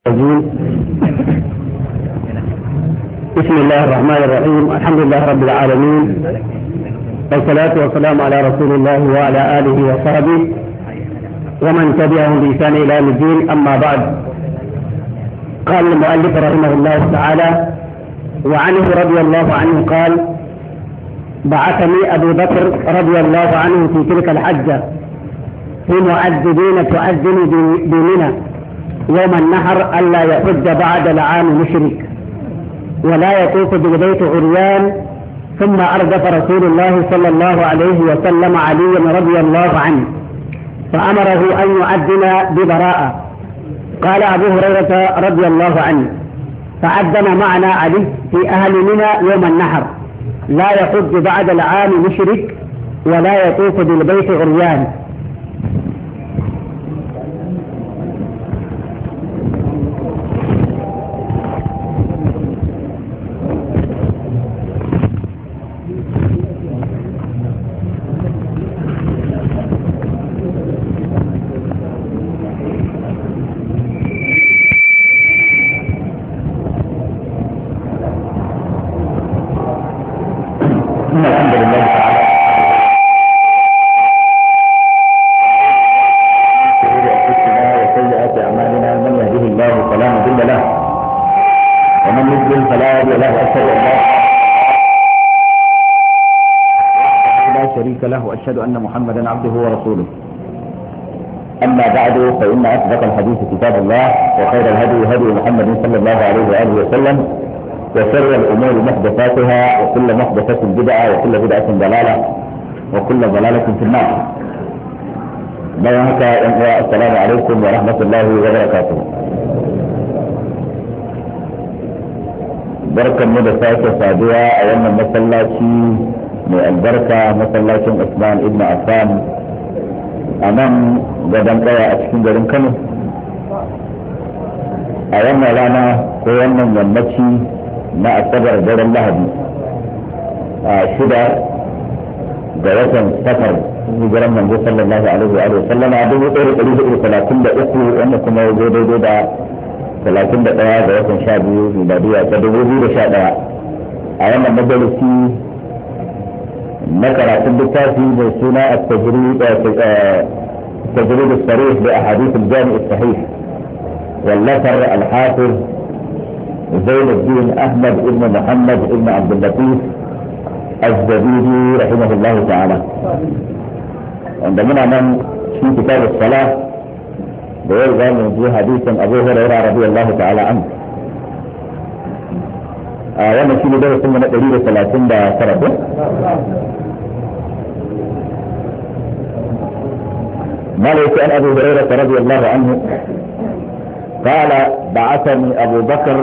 بسم الله الرحمن الرحيم. الحمد لله رب العالمين، والصلاة والسلام على رسول الله وعلى آله وصحبه ومن تبعهم بإحسان إلى يوم الدين. أما بعد، قال المؤلف رحمه الله تعالى: وعنه رضي الله عنه قال: بعثني أبو بكر رضي الله عنه في تلك الحجة في مؤذنين تؤذن بمنى يوم النحر ألا يحج بعد العام مشرك ولا يطوف بالبيت عريان. ثم أردف رسول الله صلى الله عليه وسلم عليا رضي الله عنه فأمره أن يؤذن ببراءة. قال أبو هريرة رضي الله عنه: فأذن معنا علي في أهل منى يوم النحر لا يحج بعد العام مشرك ولا يطوف بالبيت عريان. أشهد أن محمدا عبده ورسوله. أما بعد، فإن أصدق الحديث كتاب الله، وخير الهدي هدي محمد صلى الله عليه وآله وسلم، وشر الأمور محدثاتها، وكل محدثة بدعة، وكل بدعة ضلالة، وكل ضلالة في النار. السلام عليكم ورحمة الله وبركاته. بركة مدفعة سادية أولا مسلاتي mai albarka masallacin Usman ibn Affan a nan gadon kaya a cikin garin Kano a wannan rana ko wannan yammaci na asabar daren Lahadi a 6 ga watan Safar hijiran manzo sallallahu alaihi wa sallam a 1433 wanda kuma ya zo daidai da 31 ga watan 12 miladiya ta 2011 a wannan majalisi نكرة الكتاب بسنة التجريد الصريح بأحاديث الجامع الصحيح، واللفر الحافظ زين الدين أحمد بن محمد بن عبد اللطيف الزبيدي رحمه الله تعالى. عندما من في كتاب الصلاة بيرجع من حديث أبو هريرة رضي الله تعالى عنه. wannan shi ne darasin mu na 139. مالك عن أبي هريرة رضي الله عنه قال: بعثني أبو بكر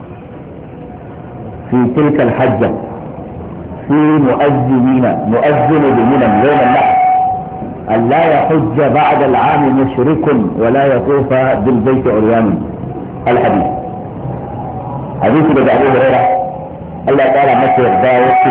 في تلك الحجة في مؤذن بمنى يوم النحر أن لا يحج بعد العام مشرك ولا يطوف بالبيت عريان. الحديث حديث أبو هريرة الله تعالى متى يرضى.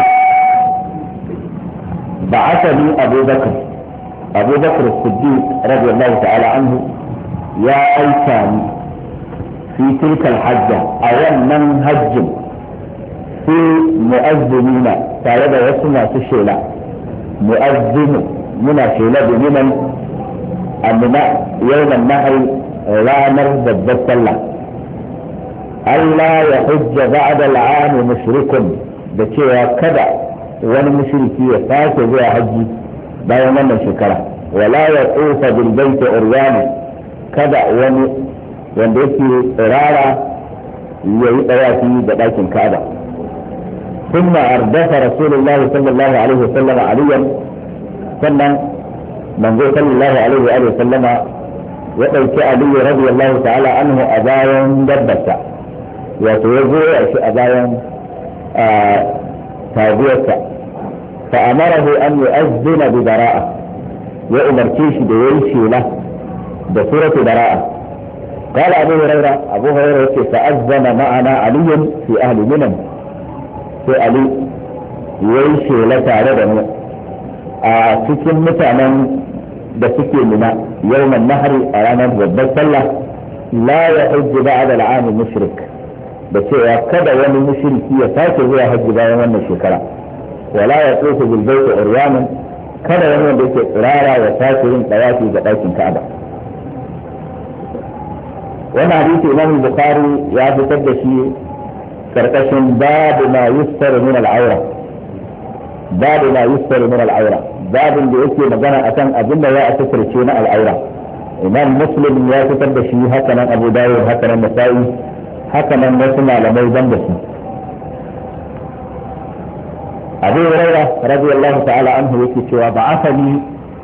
بعثني أبو بكر الصديق رضي الله تعالى عنه يا أيتاني في تلك الحجة أولا هج في مؤذنين تعالى وسمع الشيلة مؤذن من شيلة بمن أننا يوم النحر لا نرد بالسلة ألا يحج بعد العام مشرك بشيء كذا والمشركي فاسد زي حجي bayan wannan shekara, wala ya tsofa bilbaita uryani, kada wani wanda yake tsirara ya yi tsayafi da ɗakin Ka'aba. Thumma ardafa Rasulullahi sallallahu alaihi wa sallama aliyan, sannan manzo sallallahu alaihi wa sallama ya ɗauki Aliyu radiyallahu ta'ala anhu a bayan dabbarsa, wato ya goya shi a bayan taguwarsa. فأمره أن يؤذن ببراءة، وأمرتيش بويشي له بسورة براءة. قال أبو هريرة فأذن معنا علي في أهل منى في علي ويشي لتعرضنا cikin mutanen da suke nuna yawman nahari a ranar babbar sallah la yahujju ba'da al'am mushrik da cewa kada wani mushriki ya sake zuwa hajji bayan wannan shekara wala yatufu bil bayti uryanan kada wani wanda yake tsirara ya sake yin tawafi ga ɗakin Ka'aba. Wannan hadisi Imam Bukhari ya fitar da shi karkashin babu ma yustar min al-awra, babu ma yustar min al-awra, babin da yake magana akan abin da ya a tafarce na al-awra. Imam Muslim ya fitar da shi, haka nan Abu Dawud, haka nan Nasa'i, haka nan wasu malamai ban da su. Abu Hurairah radiyallahu ta'ala anhu yake cewa ba'athani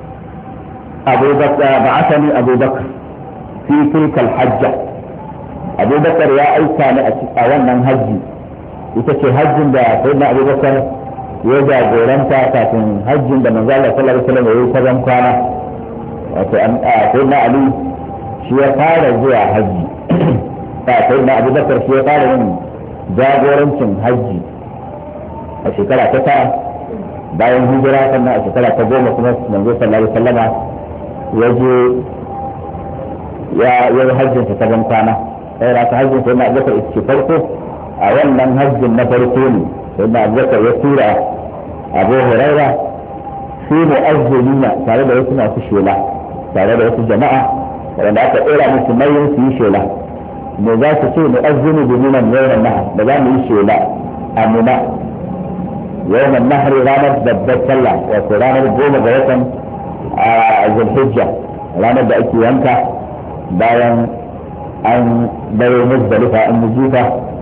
Abu Bakr fi tilka al-hajja. Abu Bakar ya aika ni a wannan hajji, ita ce hajjin da sayyidina Abu Bakar ya jagoranta kafin hajjin da manzo Allah sallallahu alaihi wasallam ya yi ta kwana. Wato sayyidina Ali shi ya fara zuwa hajji, sayyidina Abu Bakar shi ya fara yin jagorancin hajji a shekara ta tara bayan hijira, sannan a shekara ta 10 kuma manzo sallallahu alaihi wasallama ya je ya yi hajjin ta kwana. sai ta hajjin sai na abubakar ita ce farko a wannan hajjin na farko ne sai na abubakar ya tura Abu Hurairah su mu'azzilina tare da wasu masu shela, tare da wasu jama'a wanda aka tsira musu nauyin su yi shela. Me za su ce mu'azzinu bi minan yawman nahar, da za mu yi shela a Mina yawman nahar ranar babbar sallah, wato ranar 10 ga watan Zulhijja, ranar da ake yanka bayan an dawo Muzdalifa an jifa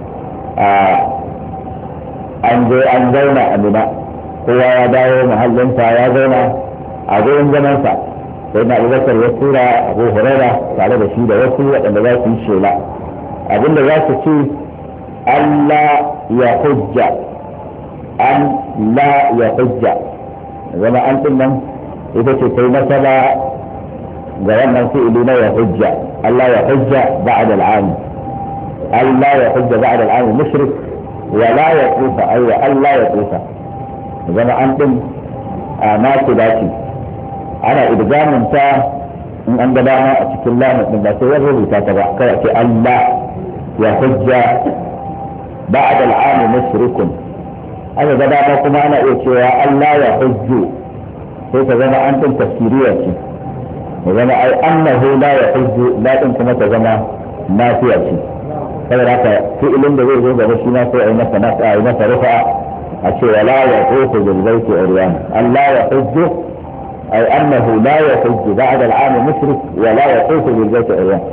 an je an zauna a Mina, kowa ya dawo mahallinsa ya zauna a gurin zamansa. sai na Abubakar ya tura Abu Hurairah tare da shi da wasu waɗanda za su yi shela, abinda za su ce Allah ya hujja, an la ya hujja, zama an din nan ita ce sai nasaba ga wannan fi'ili na ya hujja. Allah ya hujja ba'da al'am, Allah ya hujja ba'da al'am mushrik wa la yaqufa, ay wa Allah ya qufa, zama an din ma ce dace ana idgamin ta in an ga dama a cikin lamun din ba sai ya rubuta ta ba, kai ce Allah ya hujja ba'da al'am mushrikun. aka ga dama kuma ana iya cewa Allah ya hujju, sai ta zama an din tafsiriya ce, ya zama ai annahu la ya hujju, la din kuma ta zama nafiya ce. saboda haka fi'ilin da zai zo gaba shi na sai ai masa nasa ai masa rufa a ce wala ya hujju bil baiti uryan. Allah ya hujju ai annahu la ya hujju ba'da al'am mushrik wa la ya hujju bil baiti uryan.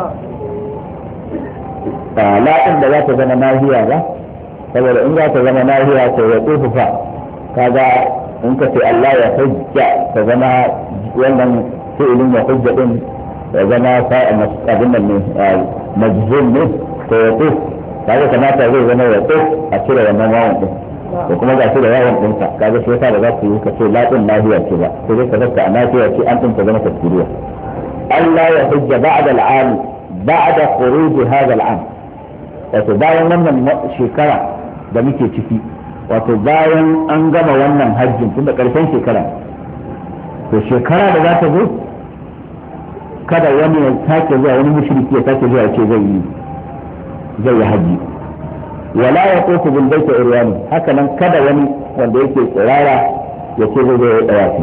la din da za ta zama nahiya ba, saboda in za ta zama nahiya to ya tsufa kaga in ka ce Allah ya hujja ta zama wannan fi'ilin ya hujja din ya zama abin nan ne majzum ne, to ya tsufa kaga kamata zai zama ya tsufa a cire wannan wawan din, ko kuma ga shi da wawan din ka kaga shi yasa da za ku yi ka ce la din nahiya ce ba, sai dai ka zaka a nahiya ce an din ta zama tafsiriya. Allah ya hujja ba'da al'am ba'da khuruj hadha al'am, wato bayan wannan shekara da muke ciki, wato bayan an gama wannan hajjin tun da ƙarshen shekara, to shekara da za ta zo kada wani ya sake zuwa, wani mushriki ya sake zuwa ce zai yi hajji. wala ya tofu bil baiti uryani, haka nan kada wani wanda yake tsirara ya ce zai yi dawafi.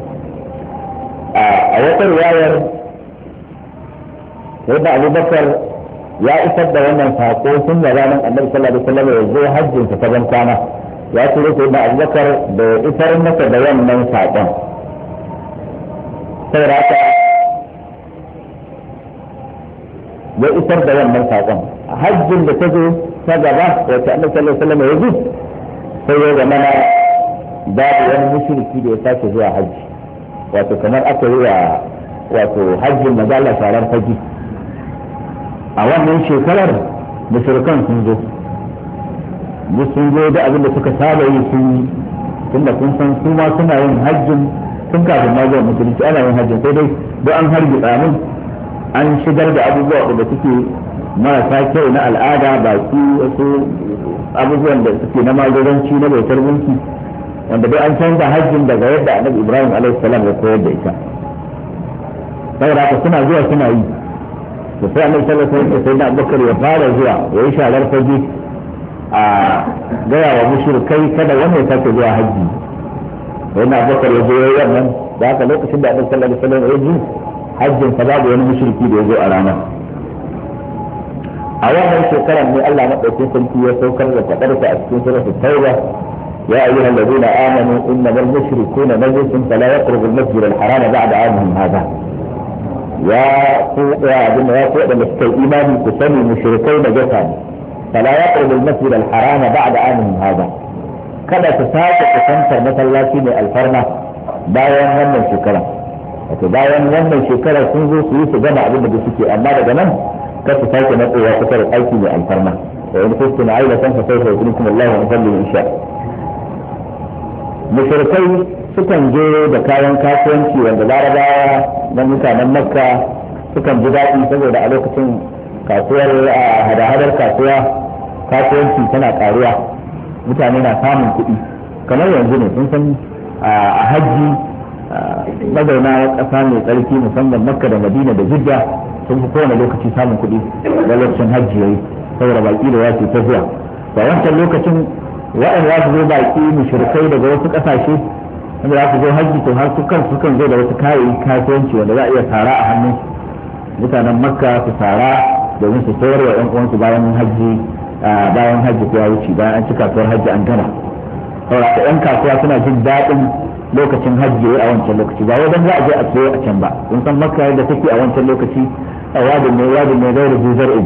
a wata riwayar yadda Abubakar ya isar da wannan sako tun da ranar Annabi sallallahu alaihi wasallam ya zo hajjin ta ban kwana, ya turo sai da Abubakar da isar masa da wannan sakon. sai raka ya isar da wannan sakon hajjin da ta zo ta gaba wacce Annabi sallallahu alaihi wasallam ya zo, sai ya zama babu wani mushriki da ya sake zuwa hajji, wato kamar aka yi wa wato hajjin manzo Allah sharar fagi. a wannan shekarar mushrikan sun zo da abin da suka saba yi sun yi, tunda kun san su ma suna yin hajjin tun kafin ma zuwa musulunci ana yin hajjin, sai dai don an harbi tsamin an shigar da abubuwa da suke marasa kyau na al'ada, baki wasu abubuwan da suke na magudanci na bautar gunki, wanda dai an canza hajjin daga yadda Annabi Ibrahim alaihi salam ya koyar da ita. saboda haka suna zuwa suna yi, to sai annabi sallallahu alaihi wasallam sai da Abubakar ya fara zuwa ya yi sharar fage a gaya wa mushrikai kada wanda ya sake zuwa hajji wannan Abubakar ya zo yayin nan da haka lokacin da annabi sallallahu alaihi wasallam ya ji hajjin sa babu wani mushriki da ya zo a ranar a wannan shekarar ne Allah madaukakin sarki ya saukar da kadarsa a cikin suratul tauba يا أيها الذين آمنوا إنما المشركون نجس فلا يقربوا المسجد الحرام بعد عامهم هذا يا قوة مسكي إيماني تسمي مشركين نجسا فلا يقربوا المسجد الحرام بعد عامهم هذا kada su sake kusantar masallaci mai alfarma bayan wannan shekara wato bayan wannan shekara sun zo su yi su gama abin da suke amma daga nan kar su sake matsowa kusa da aiki mai alfarma wa in kuntum ailatan fa sawfa yukhlikum Allahu min fadlihi in sha mushrikai sukan je da kayan kasuwanci wanda larabawa na mutanen makka sukan ji daɗi saboda a lokacin kasuwar hada-hadar kasuwanci tana karuwa mutane na samun kuɗi kamar yanzu ne sun san a hajji mazauna ƙasa mai tsarki musamman makka da madina da jidda sun fi kowane lokaci samun kuɗi da lokacin hajji yayi saboda baƙi da wasu ta zuwa ba wancan lokacin waɗanda za su zo baƙi mushrikai daga wasu ƙasashe wanda za su zo hajji to har su kansu kan zo da wasu kayayyaki kasuwanci wanda za a iya tara a hannun mutanen makka su tara domin su sayar wa 'yan uwansu bayan hajji ko ya wuce bayan an ci kasuwar hajji an gama saboda 'yan kasuwa suna jin daɗin lokacin hajji a wancan lokaci ba wajen za a je a sayo a can ba kun san makka yadda take a wancan lokaci a wadin ne gaira zar'in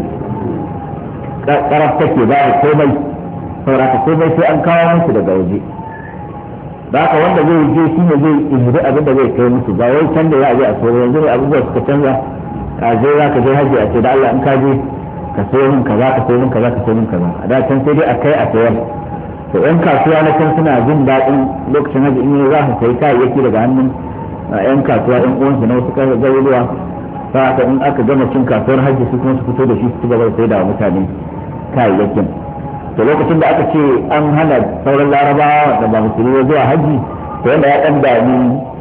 karaf take ba komai sauraka komai sai an kawo musu daga waje da haka wanda zai je shi ne zai ihri abin da zai kai musu ba wai can da ya je a sayo yanzu ne abubuwa suka canza ka je za ka je hajji a ce da Allah in ka je ka sayo min kaza ka sayo min kaza ka sayo min kaza a da can sai dai a kai a sayar to yan kasuwa na can suna jin daɗin lokacin hajji in za su sayi kayayyaki daga hannun yan kasuwa yan uwansu na wasu garuruwa sa'aka in aka gama cin kasuwar hajji su kuma su fito da shi su ci gaba da sai da mutane kayayyakin to lokacin da aka ce an hana sauran larabawa da ba musulmi zuwa hajji to wanda ya ɗan dami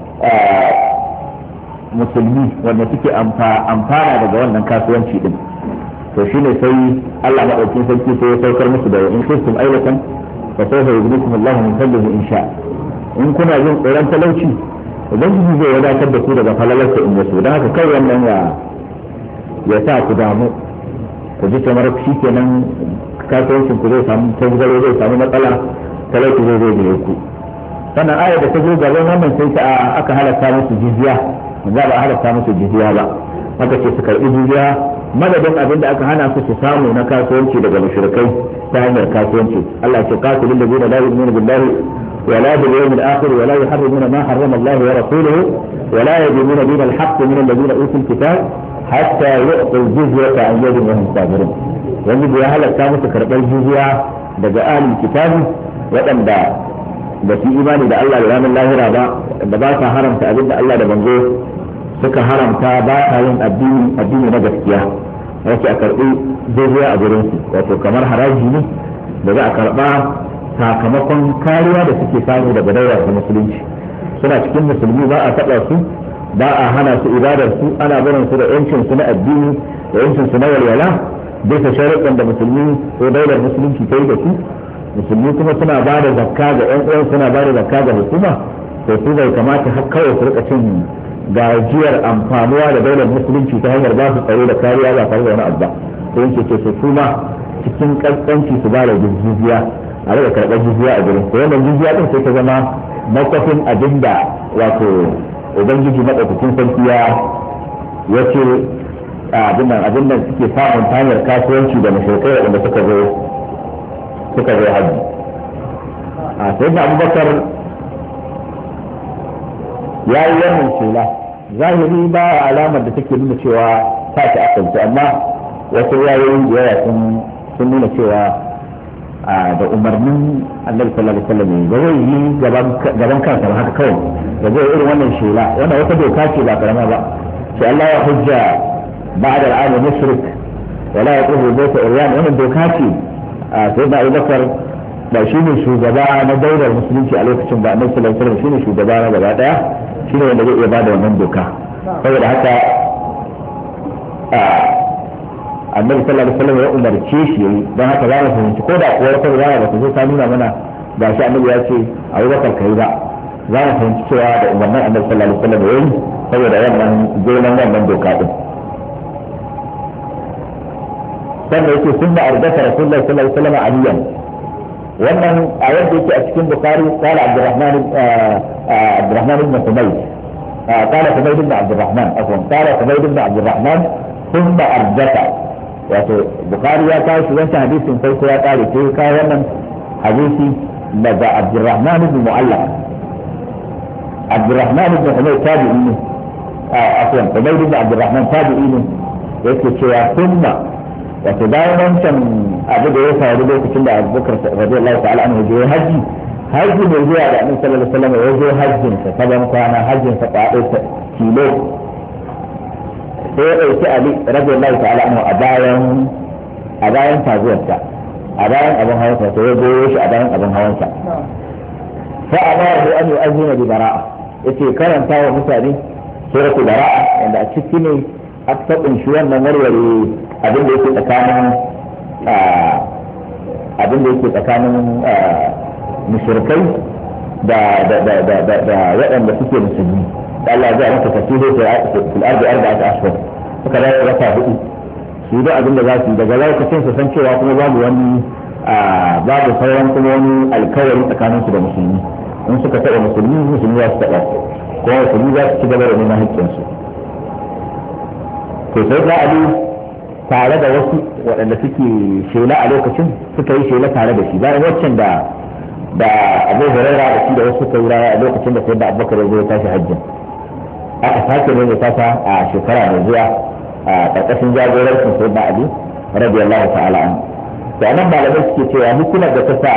musulmi wanda suke amfana daga wannan kasuwanci din to shine sai Allah madaukakin sarki sai ya saukar musu da in kuntum ailatan fa sawfa yughnikum Allahu min fadlihi in sha in kuna jin tsoron talauci ubangiji zai wadatar da ku daga falalarsa in yaso dan haka kai wannan ya sa ku damu ku ji kamar shi kenan kasuwancin ku zai samu tangaro zai samu matsala talauci zai da ku sannan ayar da ta zo gaban wannan sai ta aka halatta musu jizya za ba halatta musu jizya ba aka ce su karbi jizya madadin abin da aka hana su su samu na kasuwanci daga mushrikai ta hanyar kasuwanci Allah ya ce qatilul ladina la yu'minuna billahi wa la bil yawmil akhir wa la yuharrimuna ma harrama Allah wa rasuluhu wa la yadinuna din al-haqq min alladhina utul kitab hatta yu'tu al-jizyata an yadin wa hum sabirun wanda ya halatta musu karbar jizya daga ahlul kitabi waɗanda ba su imani da Allah da ranar lahira ba da ba sa haramta abin da Allah da manzo suka haramta ba sa yin addini na gaskiya wace a karɓi jizya a gurin su wato kamar haraji ne da za a karɓa sakamakon kariya da suke samu daga daular ta musulunci suna cikin musulmi ba a taɓa su ba a hana su ibadar su ana barin su da yancin su na addini da yancin su na walwala bisa sharuɗan da musulmi ko daular musulunci ta yi da su musulmi kuma suna ba da zakka ga ƴan uwan suna ba da zakka ga hukuma to su bai kamata har kawai su rika cin gajiyar amfanuwa da daular musulunci ta hanyar ba su tsaro da kariya ba tare da wani abu ba to yake ce su ma cikin kaskanci su ba da jizya a rika karɓar jizya a gurin to wannan jizya din sai ta zama makwafin abinda wato ubangiji madaukakin sarki ya ce abin nan suke samun ta hanyar kasuwanci da mashirkai wanda suka zo hajji a sai da abubakar ya yi wannan shela zahiri ba alamar da take nuna cewa ta ta akanci amma wasu yayoyin da yawa sun nuna cewa da umarnin annabi sallallahu alaihi wasallam ba zai yi gaban kansa ba haka kawai da zai irin wannan shela wannan wata doka ce ba karama ba sai Allah ya hujja ba'da al'am mushrik wala yaquhu bayta iryan wannan doka ce sai da Abubakar ba shi ne shugaba na daular musulunci a lokacin ba annabi sallallahu alaihi wasallam shi ne shugaba na gaba daya shi ne wanda zai iya bada wannan doka saboda haka annabi sallallahu alaihi wasallam ya umarce shi yayi don haka za mu fahimci ko da kuwa wata riwaya ba ta zo ta nuna mana ba shi annabi ya ce Abubakar kai ba za mu fahimci cewa da umarnin annabi sallallahu alaihi wasallam yayi saboda wannan girman wannan doka din sannan yake sunna ardata rasulullahi sallallahu alaihi wasallam aliyan wannan a yadda yake a cikin bukhari qala abdurrahman ibn humayd قال حميد بن عبد الرحمن قال حميد بن عبد الرحمن ثم ardata wato bukhari ya kawo shi wancan hadisin farko ya kare sai kawo wannan hadisi daga abdurrahman ibn mu'allaq abdurrahman ibn humayd tabi'i ne afwan humayd ibn abdurrahman tabi'i ne yake cewa thumma wato bayan wancan abu da ya faru lokacin da Abubakar radiyallahu ta'ala anhu ya haji ne zuwa da Annabi sallallahu alaihi wasallam ya zo hajjin sa saban kwana hajjin sa kilo sai ya dauki Ali radiyallahu ta'ala anhu a bayan taguwarsa a bayan abin hawansa sai ya goyo shi a bayan abin hawansa fa amara an yu'azzina bi bara'a yace karanta wa mutane suratu bara'a wanda a ciki ne aka kunshi wannan warware abin da yake tsakanin mushrikai da waɗanda suke musulmi da Allah ya maka tafsiri fil ardi arba'at ashhur suka da wata hudu su da abin da za su daga lokacin su san cewa kuma babu sauran kuma wani alkawari tsakanin su da musulmi in suka taɓa musulmi za su taɓa kuma musulmi za su ci gaba da neman haƙƙinsu to sai da Ali tare da wasu waɗanda suke shela a lokacin suka yi shela tare da shi bayan waccan da Abu Hurairah da shi da wasu suka yi a lokacin da sai da Abubakar ya zo ya tashi hajjin aka sake ne ya tasa a shekara mai zuwa a ƙarƙashin jagorancin sai da Ali radiyallahu ta'ala an to anan malamai suke cewa hikimar da ta sa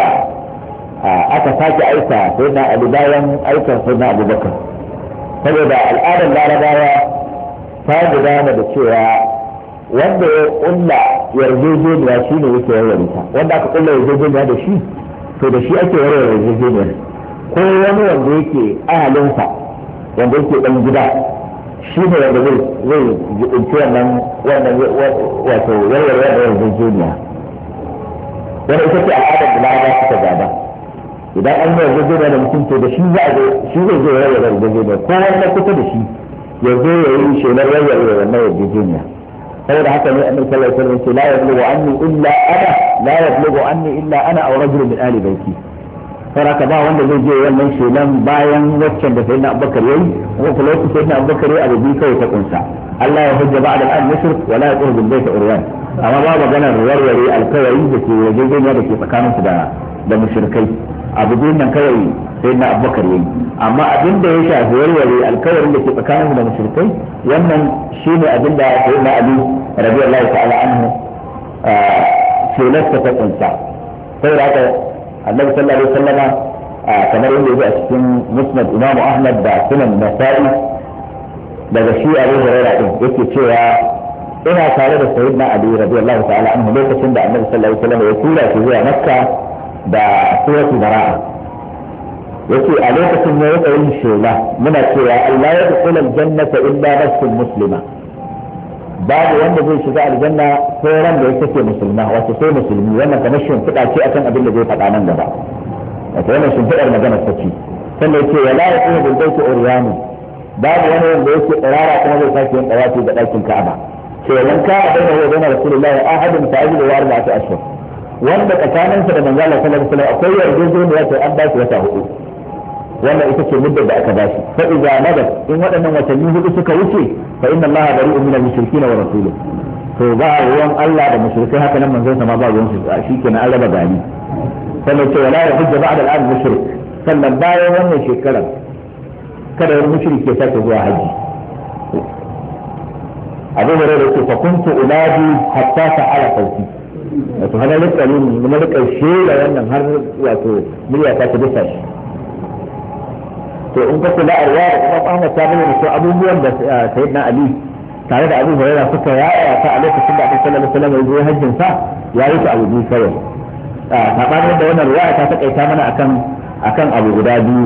aka sake aika sai da Ali bayan aikan sai da Abubakar saboda al'adar Larabawa ta gudana da cewa wanda ya kulla yarjejeniya shi ne yake warware ta wanda aka kulla yarjejeniya da shi to da shi ake warware yarjejeniyar ko wani wanda yake ahalinsa wanda yake dan gida shi ne wanda zai jibinci wannan wato warware da yarjejeniya wanda ita ce al'adar da larabawa suka gada idan an yi yarjejeniya da mutum to da shi zai zo warware yarjejeniya ko wanda kusa da shi ya zo ya yi shelar warware wannan yarjejeniya saboda haka ne annabi sallallahu alaihi wasallam la yablughu anni illa ana aw rajulun min ali baiti saboda ba wanda zai je wannan shelan bayan waccan da sayyidina Abubakar yayi ko kuma lokacin sayyidina Abubakar yayi abu kai ta kunsa Allah ya hujja ba'da al mushrik wa la yaqulu bil bayt urwan amma ba magana warware alkawari da ke yarjejeniya da ke tsakanin su da mushrikai abu nan kawai sayyidina Abubakar yayi amma abin da ya shafi warware alkawarin da ke tsakanin da mushrikai wannan shine abin da sayyidina Ali radiyallahu ta'ala anhu shelarsa ta kunsa saboda haka Annabi sallallahu alaihi wasallama kamar yadda yake a cikin Musnad Imam Ahmad da Sunan Nasa'i daga shi Abu Hurairah din yake cewa ina tare da sayyidina Ali radiyallahu ta'ala anhu lokacin da Annabi sallallahu alaihi wasallam ya tura shi zuwa Makka da suratu Bara'a yake a lokacin ne ya yin shela muna cewa Allah ya dukula aljannata illa nafsul muslima babu wanda zai shiga aljanna sai ran da yake ce musulma wato sai musulmi wannan kamar shimfiɗa ce akan abin da zai faɗa nan gaba wato wannan shimfiɗar magana ta ce sannan yake wala yaqulu bil baiti uryanu babu wani wanda yake tsirara kuma zai sake yin tawafi da ɗakin Ka'aba ce man ka baina wa baina rasulullahi ahadun ta'jilu wa arba'atu ashhur wanda tsakaninsa da manzo Allah sallallahu alaihi wasallam akwai yarjejeniya to an ba shi wata hudu wannan ita ce muddar da aka bashi fa idza nadat in waɗannan watanni hudu suka wuce fa inna allaha bari'un min al-mushrikeen wa rasuluhu to ba ruwan Allah da mushrikai haka nan manzon sa ma ba ruwan shi kenan an raba gani sannan ce wala yahujja ba'da al-an mushrik sannan bayan wannan shekarar kada wani mushriki ya sake zuwa haji Abu Hurairah ce fa kuntu unadi hatta ta'ala sauti wato hana rika yin na rika shela wannan har wato murya ta bisa shi to in ka kula arwa da kuma Ahmad ta bayyana cewa abubuwan da sayyidina Ali tare da Abu Hurairah suka yaya ta a lokacin da Annabi sallallahu alaihi wasallam ya zo hajjin sa ya yi ta abu biyu kawai sabanin da wannan riwaya ta takaita mana akan abu guda biyu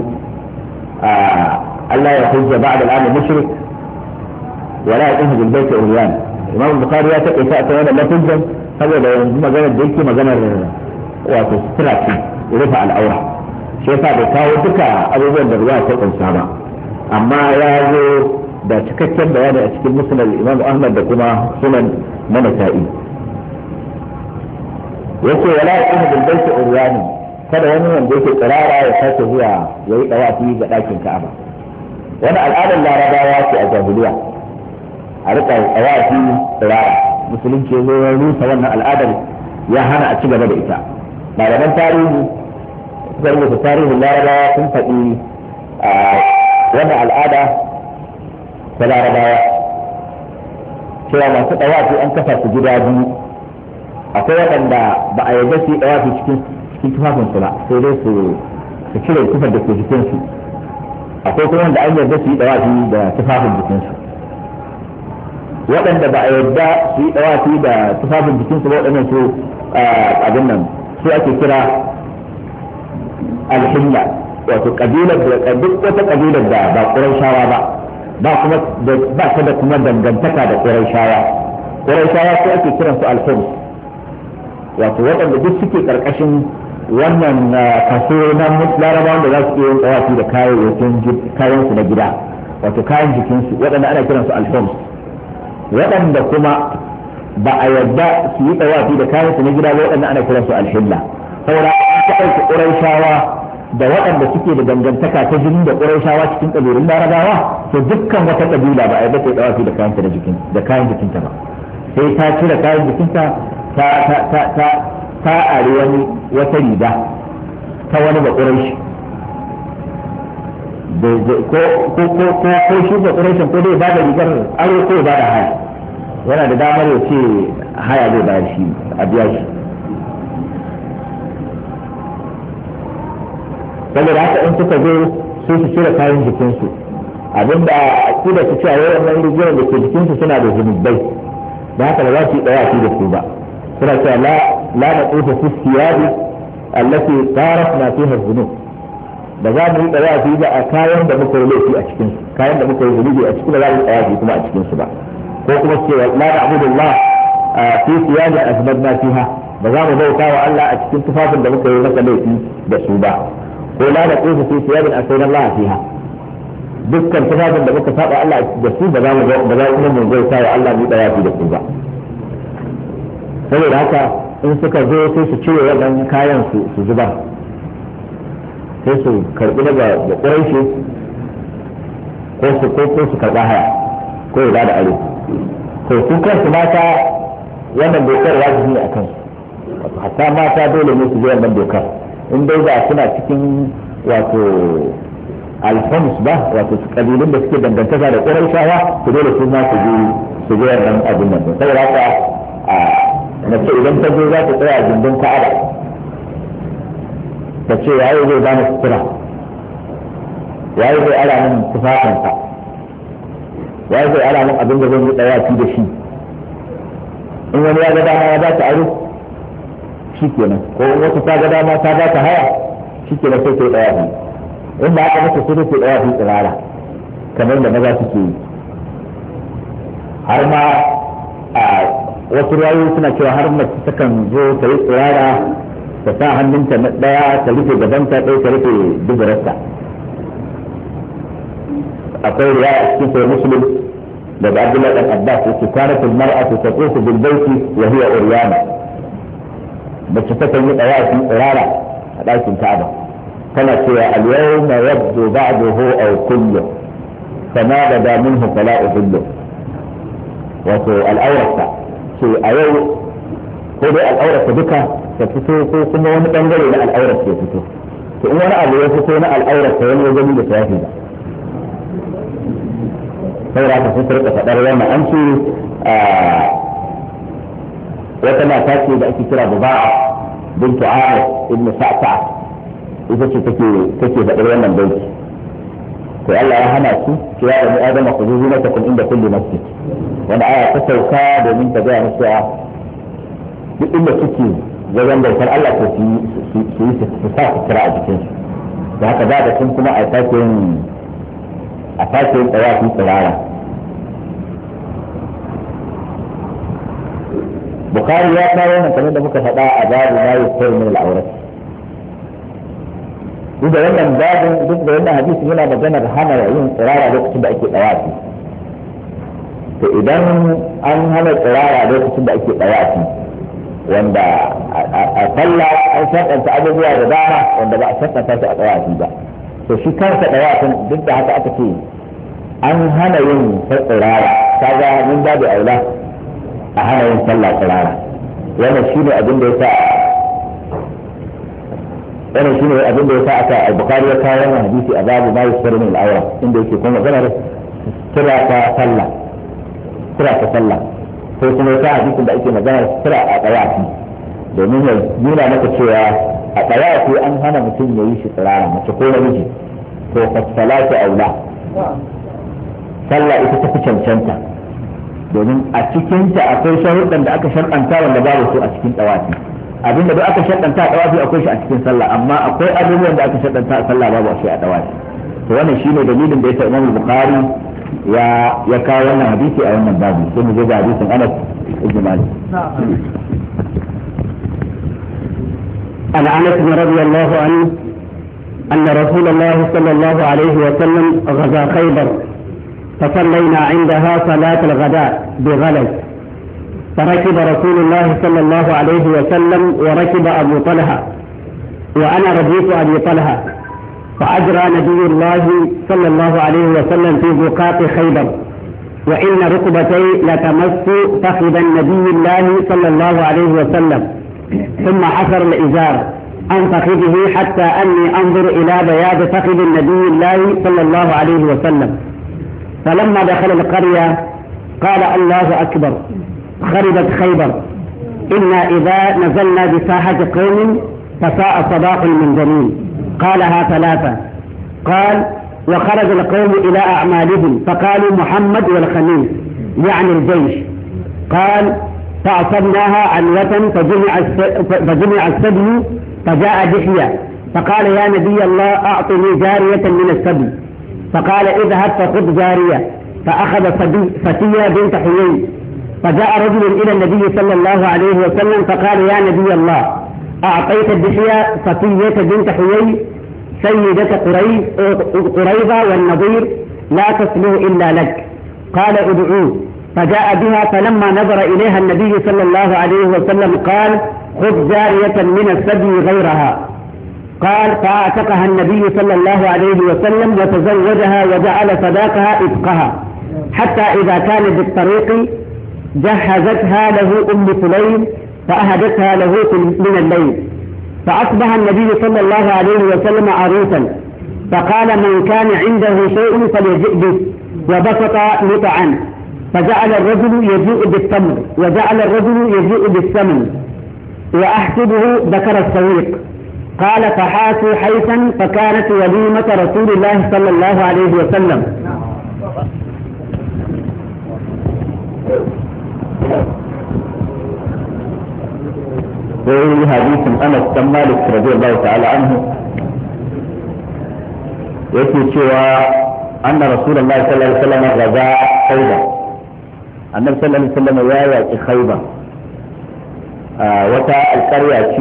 Allah ya hujja ba'da al-aam mushrik wa la yaqumu bil bayt uryan Imam Bukhari ya taɓa ta akan wannan lafazin saboda yanzu maganar da yake maganar wato sutura ce rufe al'aura shi yasa bai kawo duka abubuwan da ruwa ta kunsa ba amma ya zo da cikakken bayani a cikin musnad Imam Ahmad da kuma sunan na Nasa'i yace wala yaqulu bil bayti uryani kada wani wanda yake tsirara ya sake zuwa yayi dawafi ga dakin Ka'aba wani al'adar Larabawa ce a jahiliya a rika dawafi tsirara musulunci ya zo ya rusa wannan al'adar ya hana a ci gaba da ita malaman tarihi suka rubuta tarihin Larabawa sun faɗi wannan al'ada ta Larabawa cewa masu dawafi an kafa su gida biyu akwai waɗanda ba a yarda su yi dawafi cikin tufafinsu ba sai dai su cire tufar da ke jikinsu akwai kuma wanda an yarda su yi dawafi da tufafin jikinsu waɗanda ba a yarda su yi dawafi da tufafin jikinsu ba waɗannan su abin nan su ake kira alhilla wato kabilar da duk wata kabilar da ba Qurayshawa ba kuma ba ta da kuma dangantaka da Qurayshawa su ake kiransu al-Hums wato waɗanda duk suke karkashin wannan kaso na Larabawan da za su iya yin tsawafi da kayansu na gida wato kayan jikinsu waɗanda ana kiransu al-Hums waɗanda kuma ba a yarda su yi tsawafi da kayansu na gida ba waɗanda ana kiransu al-Hilla saboda an ta ɗauki Qurayshawa da waɗanda suke da dangantaka ta jini da Qurayshawa cikin ƙabilun Larabawa to dukkan wata ƙabila ba a yarda ta yi tsawafi da kayan jikinta ba sai ta cire kayan jikinta ta are wata riga ta wani ba ƙuraishi ko shi ba ƙuraishin ko dai ba da rigar aro ko ba da haya yana da damar ya ce haya zai bayar shi a biya shi saboda haka in suka zo sai su cire kayan jikinsu abinda su da su cewa wannan rigar da ke jikinsu suna da zunubai da haka ba za su yi ɗaya da su ba suna cewa la na tsofa fi siyabi allati tarafna fiha dhunub da za mu yi dawafi ba a kayan da muka yi laifi a cikin kayan da muka yi zunubi a cikin da za mu yi dawafi kuma a cikin su ba ko kuma cewa la na'budullah fi siyabi asbadna fiha ba za mu bauta wa Allah a cikin tufafin da muka yi maka laifi da su ba ko la na tsofa fi siyabin asayna Allah fiha dukkan tufafin da muka saba Allah da su ba za mu bauta wa Allah mu dawafi da su ba saboda haka in suka zo sai su cire waɗannan kayan su zubar sai su karɓi daga da ƙuraishi ko su karɓa haya ko ya bada aro to su kansu mata wannan dokar wajibi ne a kansu hatta mata dole ne su je wannan dokar in dai ba suna cikin wato alfams ba wato kabilun da suke dangantaka da ƙuraishawa su dole su ma su je wannan abin nan saboda haka mace idan ta zo za ta tsaya a gindin Ka'aba ta ce yayi zai bani sutura yayi zai ara min tufafinsa yayi zai ara min abin da zan yi dawafi da shi in wani ya ga dama ya ba ta aro shikenan ko wata ta ga dama ta ba ta haya shikenan sai ta yi dawafi in ba haka mata sai ta yi dawafi tsirara kamar da maza suke yi har ma a wasu rayu suna cewa har mace takan zo ta yi tsirara ta sa hannunta na ɗaya ta rufe gabanta ɗaya ta rufe duburarta akwai riya a cikin sai muslim daga abdullahi dan abbas yake kanatul mar'atu taqufu bil bayti wa hiya uryana mace takan yi dawafi tsirara a ɗakin ka'aba tana cewa al-yawma yabdu ba'dahu aw kullu fama bada minhu fala udillu wato al'aurata ce a yau ko dai al'aurata duka ta fito ko kuma wani bangare na al'aurata ya fito to in wani abu ya fito na al'aurata wani ya gani da ta yafi ba saboda haka sun rika faɗar wannan an ce wata mata ce da ake kira Buba'a bintu Amir ibn Sa'ta ita ce take faɗar wannan baiti to Allah ya hana su cewa da Adama ku zuwa ta kun inda kulli masjid wanda aya ta sauka domin ta ga musu duk inda suke wajen bautar Allah ko su sa su kira a jikin su da haka da sun kuma a sake yin tsawafi tsirara Bukhari ya kawo wannan kamar da muka faɗa a babu ma yusir min al-awrat. Duk da wannan hadisi yana maganar hana yin tsirara lokacin da ake dawafi. To idan an hana tsirara lokacin da ake dawafi wanda a sallah an shaɗanta abubuwa da dama wanda ba a shaɗanta su a dawafi ba. To shi kansa dawafin duk da haka aka ce an hana yin tsirara kaga mun babu aula a hana yin sallah tsirara. Wannan shine abin da yasa aka al-Bukhari ya kawo wannan hadisi a babu ma yusar min al-awra inda yake kuma maganar kira ta sallah ko kuma ta hadisin da ake magana kira a tawafi domin ya nuna maka cewa a tawafi an hana mutum ya yi shi tsirara mace ko namiji to fasalatu aula sallah ita ta fi cancanta domin a cikinta akwai sharuɗan da aka sharɗanta wanda babu su a cikin tawafi abinda duk aka sharɗanta a tawafi akwai shi a cikin sallah amma akwai abubuwan da aka sharɗanta a sallah babu shi a tawafi to wannan shine dalilin da yasa Imam Bukhari ya kawo wannan hadisi a wannan babu sai mu je ga hadisin Anas ibn Malik عن انس رضي الله عنه ان رسول الله صلى الله عليه وسلم غزا خيبر فصلينا عندها صلاة الغداء بغلس فركب رسول الله صلى الله عليه وسلم وركب أبو طلحة وأنا رديف أبي طلحة فأجرى نبي الله صلى الله عليه وسلم في زقاق خيبر وإن ركبتي لتمس فخذ النبي الله صلى الله عليه وسلم ثم حفر الإزار عن فخذه حتى أني أنظر إلى بياض فخذ النبي الله صلى الله عليه وسلم فلما دخل القرية قال الله أكبر خربت خيبر إنا إذا نزلنا بساحة قوم فساء صباح المنذرين قالها ثلاثة قال وخرج القوم إلى أعمالهم فقالوا محمد والخميس يعني الجيش قال فأصبناها عنوة فجمع السبي فجاء دحية فقال يا نبي الله أعطني جارية من السبي فقال اذهب فخذ جارية فأخذ فتية بنت حيي فجاء رجل إلى النبي صلى الله عليه وسلم فقال يا نبي الله أعطيت الدحية فتية بنت حيي سيدة قريظة والنضير لا تصلح إلا لك قال ادعوه فجاء بها فلما نظر إليها النبي صلى الله عليه وسلم قال خذ جارية من السبي غيرها قال فاعتقها النبي صلى الله عليه وسلم وتزوجها وجعل صداقها إتقها حتى إذا كان بالطريق جهزتها له أم سليم فأهدتها له من الليل فأصبح النبي صلى الله عليه وسلم عروسا فقال من كان عنده شيء فليجئ به وبسط متعا فجعل الرجل يجيء بالتمر وجعل الرجل يجيء بالسمن وأحسبه ذكر السويق قال فحاسوا حيثا فكانت وليمة رسول الله صلى الله عليه وسلم. وفي حديث أنس بن مالك رضي الله تعالى عنه يكي شوى أن رسول الله صلى الله عليه وسلم غزا خيبر النبي صلى الله عليه وسلم يأتي خيبر وتا القرية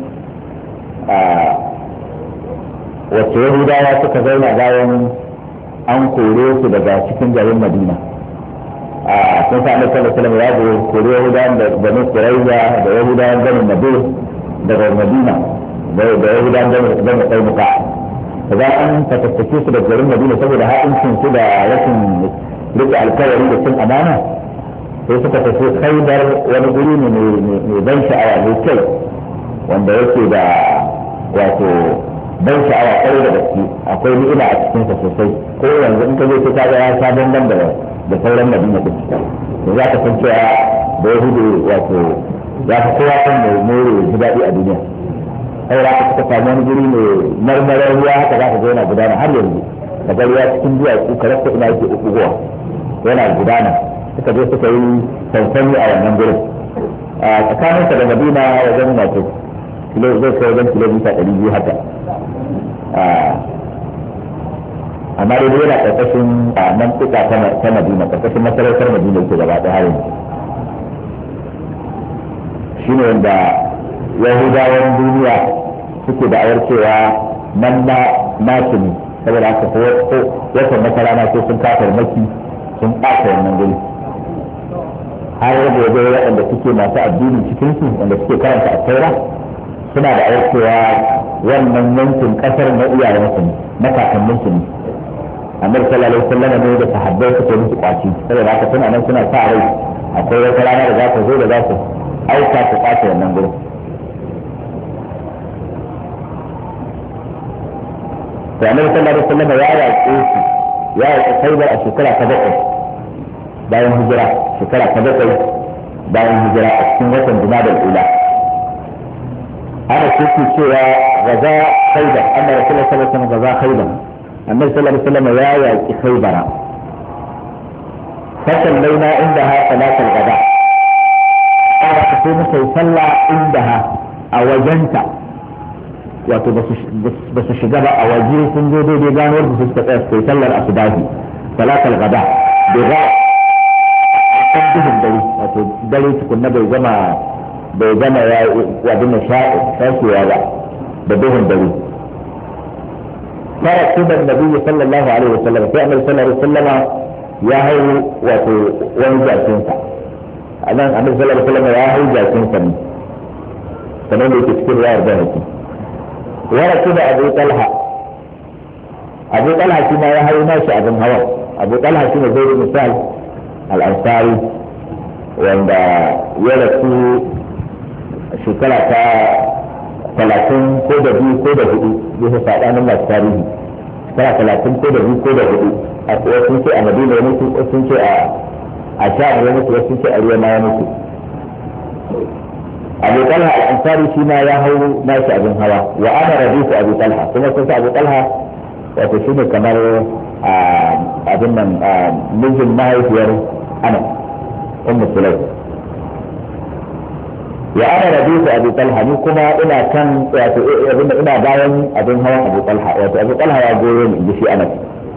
wacce yahudawa suka zauna bayan an kore su daga cikin garin madina sun sa annabi sallallahu alaihi wasallam ya zo kore yahudawan da banu quraiza da yahudawan garin nadir daga madina da yahudawan garin qainuqa da an fatattake su daga garin madina saboda haɗin su da rashin rike alkawari da cin amana sai suka tafi Khaibar wani guri ne mai ban sha'awa mai kyau wanda yake da wato ban sha'awa kai da gaske akwai ni'ima a cikin sa sosai ko yanzu in ka zo ka ga ya sa banban da sauran madina din to za ka san cewa da yahudu wato za ka kowa kan mai more ji daɗi a duniya sai za ka suka samu wani guri mai marmarar ruwa haka za ka ga yana gudana har yanzu da ruwa cikin duwatsu ka rasa ina yake uguwa yana gudana suka je suka yi sansani a wannan gurin a tsakaninsa da madina wajen wato zai kai wajen kilomita 200 haka amma dai yana ƙarƙashin mantuka ta madina ƙarƙashin masarautar madina ke gaba ɗaya harin shine wanda yahudawan duniya suke da'awar cewa nan na nasu ne saboda haka ko wata masarana sai sun kafar maki sun ɓata wannan guri har gobe waɗanda suke masu addini cikin su wanda suke karanta a taura suna da cewa wannan yankin kasar na iyayensu ne na kakanninsu ne annabi sallallahu alaihi wasallam ne da sahabbai suke musu kwaci saboda haka suna nan suna sa rai akwai wata rana da za ta zo da za su aika su kwace wannan gurin to annabi sallallahu alaihi wasallam ya yaƙe su ya yaƙe Khaybar a shekara ta 7 bayan hijira shekara ta 7 bayan hijira a cikin watan Jumadal Ula ana cikin cewa gaza Khaybar annabi sallallahu alaihi wasallam gaza Khaybar annabi sallallahu alaihi wasallam ya yaƙi Khaybara فصلينا عندها صلاة الغداء قال تقوم صلى عندها أوجنت wato ba su shiga ba a waje sun zo daidai ganuwar da suka tsaya sai sallar asubahi salatul gada bai ga san duhun dare wato dare tukunna bai gama ya wadin na shashewa ba da duhun dare fara kudan nabi sallallahu alaihi wasallam sai annabi sallallahu alaihi wasallama ya hau wato wani jakinsa a nan annabi sallallahu alaihi wasallam ya hau jakinsa ne kamar da yake cikin riwayar Bayhaqi wara kuma Abu Talha shi ma ya hau nashi abin hawa Abu Talha shi ne zai misal al-Ansari wanda ya rasu shekara ta 30 ko da 2 ko da 4 bisa sabanin masu tarihi shekara 30 ko da 2 ko da 4 wasu ce a Madina ya mutu wasu sun ce a Sham ya mutu wasu sun ce a Riyama ya mutu Abu Talha al-Ansari shi ma ya hau nashi abin hawa wa ana rabitu Abu Talha kuma sun Abu Talha wato shi ne kamar abin nan mijin mahaifiyar Anas Ummu Sulaim wa ana rabitu Abu Talha ni kuma ina kan wato ina bayan abin hawan Abu Talha wato Abu Talha ya goyo ni shi Anas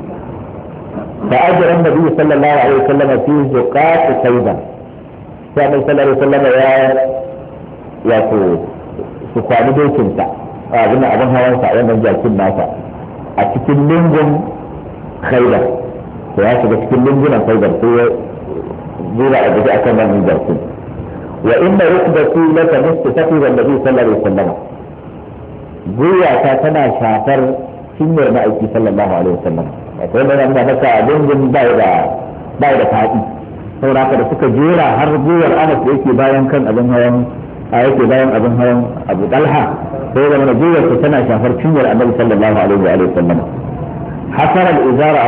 فأجر النبي صلى الله عليه وسلم في زقاق خيبر فأنا صلى الله عليه وسلم wato su kwani dokinsa abin hawansa wannan jakin nasa a cikin lungun Khaybar to ya shiga cikin lungunan Khaybar sai ya zura a guje akan wannan jakin wa inna rukbati laka mustaqi wa nabi sallallahu alaihi wasallam zuwa ta tana shafar cinyar ma'aiki sallallahu alaihi wasallam wato wannan da maka lungun bai da fadi saboda haka da suka jera har zuwar Anas da yake bayan kan abin hawan yake bayan abin hawan Abu Talha sai da mana juyar ta tana shafar cinyar Annabi sallallahu alaihi wa sallam hasara al-izara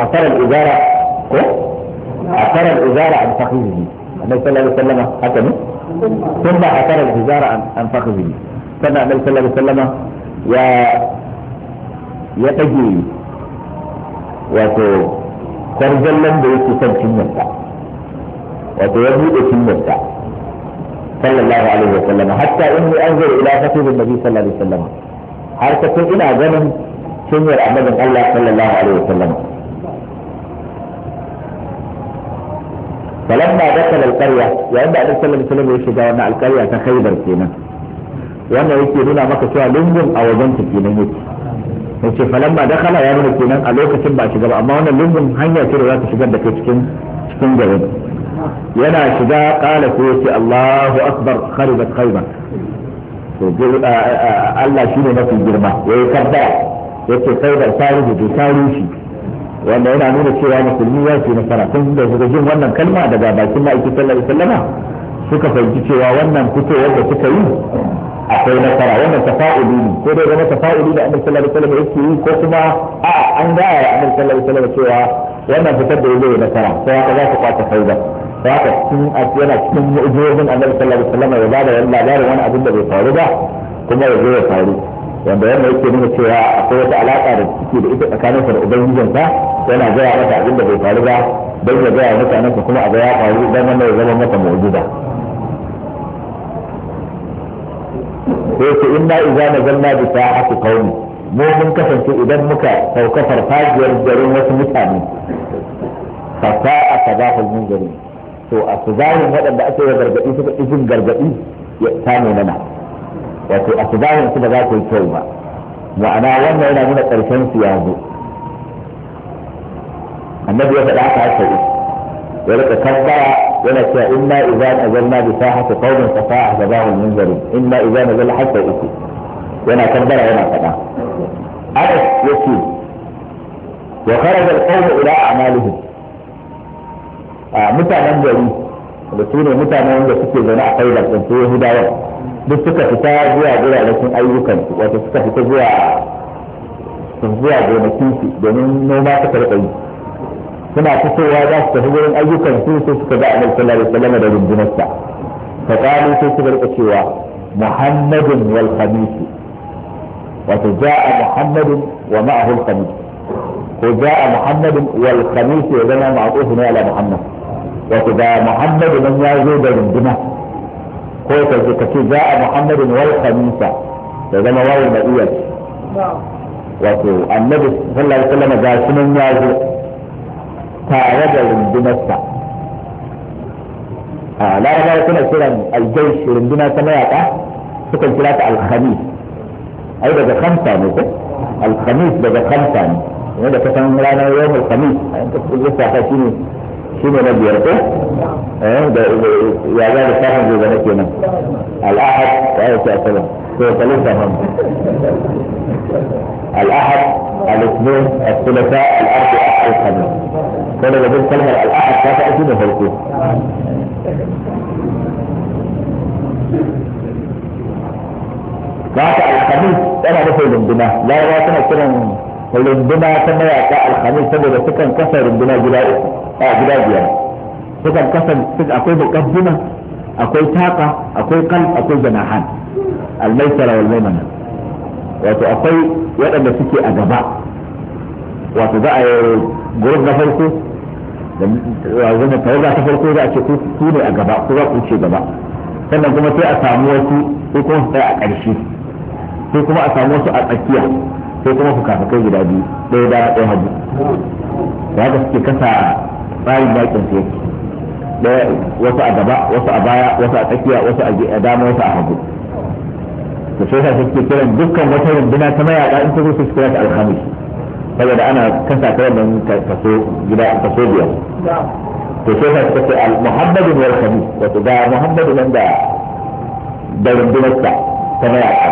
an fakhihi Annabi sallallahu alaihi wa sallam haka ne thumma hasara al-izara an fakhihi sannan Annabi sallallahu alaihi wa sallam ya tage wato kwarjallan da yake kan cinyarsa wato ya buɗe cinyarsa صلى الله عليه وسلم حتى إني أنظر إلى خطيب النبي صلى الله عليه وسلم حركة إلى زمن سنير أحمد الله صلى الله عليه وسلم فلما دخل القرية وعند النبي صلى الله عليه وسلم يشجع أن القرية تخيبر فينا وأن يكيدنا مكة لنجم أو جنت فينا yace falamma dakhala ya nuna kenan a lokacin ba shiga ba amma wannan lungun hanya ce da za ta shigar da kai cikin garin yana shiga kala ko yace Allahu akbar kharibat khaybar to Allah shine mafi girma yayi kabbara yace khaybar tarihi wanda yana nuna cewa musulmi ya ce nasara tun da suka jin wannan kalma daga bakin ma'aiki sallallahu alaihi wasallama suka fahimci cewa wannan fitowar da suka yi akwai nasara wannan tafa'uli ne ko dai zama tafa'uli da Annabi sallallahu alaihi wasallam yake yi ko kuma an ga Annabi sallallahu alaihi wasallam cewa wannan fitar da yake nasara sai haka za su kwata khaybar haka yana cikin mu'jizin Annabi sallallahu alaihi wasallam ya bada labarin wani abin da bai faru ba kuma ya zo ya faru wanda yana yake nuna cewa akwai wata alaka da suke da ita tsakaninsa da ubangijinsa yana gaya mata abin da bai faru ba don ya gaya mutanensa kuma a ga ya faru don wannan ya zama mata mu'jiza sai ce inna idza nazalna bi sa'ati qaumi mu mun kasance idan muka sauka farfajiyar garin wasu mutane fa sa'a sabahul munzari to a suzahin waɗanda ake yi gargaɗi suka izin gargaɗi ta nuna wato asubahin su ba za ta yi kyau ba ma'ana wannan yana nuna ƙarshen su ya zo annabi ya faɗa haka sai ya rika kabbara yana cewa inna idza nazalna bi sahati qawmin fa sa'a sabahul munzirin inna idza nazala hatta uku yana kabbara yana faɗa Anas yace wa kharaja al-qawm ila a'malihim mutanen gari da su ne mutanen da suke zaune a Khaibar din su Yahudawa duk suka fita zuwa guraren ayyukan wato suka fita zuwa gonakin su domin noma suka rika yi suna fitowa za su tafi wurin ayyukan su sai suka ga Annabi sallallahu alaihi wasallam da rundunarsa fa qalu sai suka rika cewa Muhammadun wal khamis wato ja'a Muhammadun wa ma'ahu al khamis ko ja'a Muhammadun wal khamis ya zama ma'tufun ala Muhammad wato ga Muhammadu nan ya zo da runduna ko ka ce ja'a Muhammadun wal khamisa ya zama wawul ma'iyya wato Annabi sallallahu alaihi wasallam ga sunan ya zo tare da rundunarsa larabawa suna kiran aljaish runduna ta mayaka sukan kira ta alhamis ai daga khamsa ne ko alhamis daga khamsa ne wanda ka san ranar yawon alhamis a yanka lissafa shine na biyar ko da ya ga da safin zai zama kenan al'ahad ya yi ta sama to ka lissafa al'ahad al-ithnain al-thulatha al-arba'a al-khamis kada da bin kalmar al'ahad ta ta aiki da farko ba ta alhamis tana nufin runduna larabawa tana kiran runduna ta mayaka alhamis saboda sukan kasa runduna gida biyar sukan kasa akwai muqaddima akwai taqa akwai qalb akwai janahan al-maisara wal maimana wato akwai waɗanda suke a gaba wato za a yi gurin na farko da tawaga ta farko za a ce ku ne a gaba ku za ku ce gaba sannan kuma sai a samu wasu ko kuma su tsaya a ƙarshe sai kuma a samu wasu a tsakiya sai kuma fukafukai guda biyu ɗaya da ɗaya hagu da haka suke kasa tsarin yakin su yake ɗaya wasu a gaba wasu a baya wasu a tsakiya wasu a dama wasu a hagu to sai sa suke kiran dukkan wata runduna ta mayaka in ta zo su kira ta alhamis saboda ana kasa ta wannan kaso biyar to sai sa suka ce muhammadun wal khamis wato ga muhammadun nan da rundunarsa ta mayaka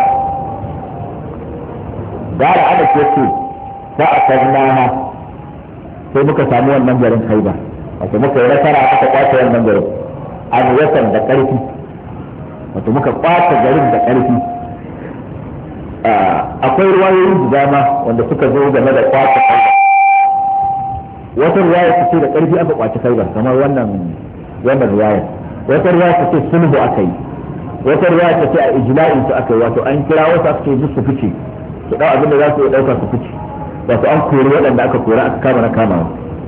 gara ana ce za a sanna sai muka samu wannan garin Khaibar wato muka yi nasara aka kwace wannan garin an watan da karfi wato muka kwace garin da karfi akwai ruwayoyi da dama wanda suka zo game da kwace Khaibar wata ruwaya ta ce da karfi aka kwace Khaibar kamar wannan ruwaya wata ruwaya ta ce sulhu aka yi wata ruwaya ta ce a ijla'in su aka yi wato an kira wasu aka ce musu fice su dau abin da za su dauka su fice wato an kori waɗanda aka kora aka kama na kamawa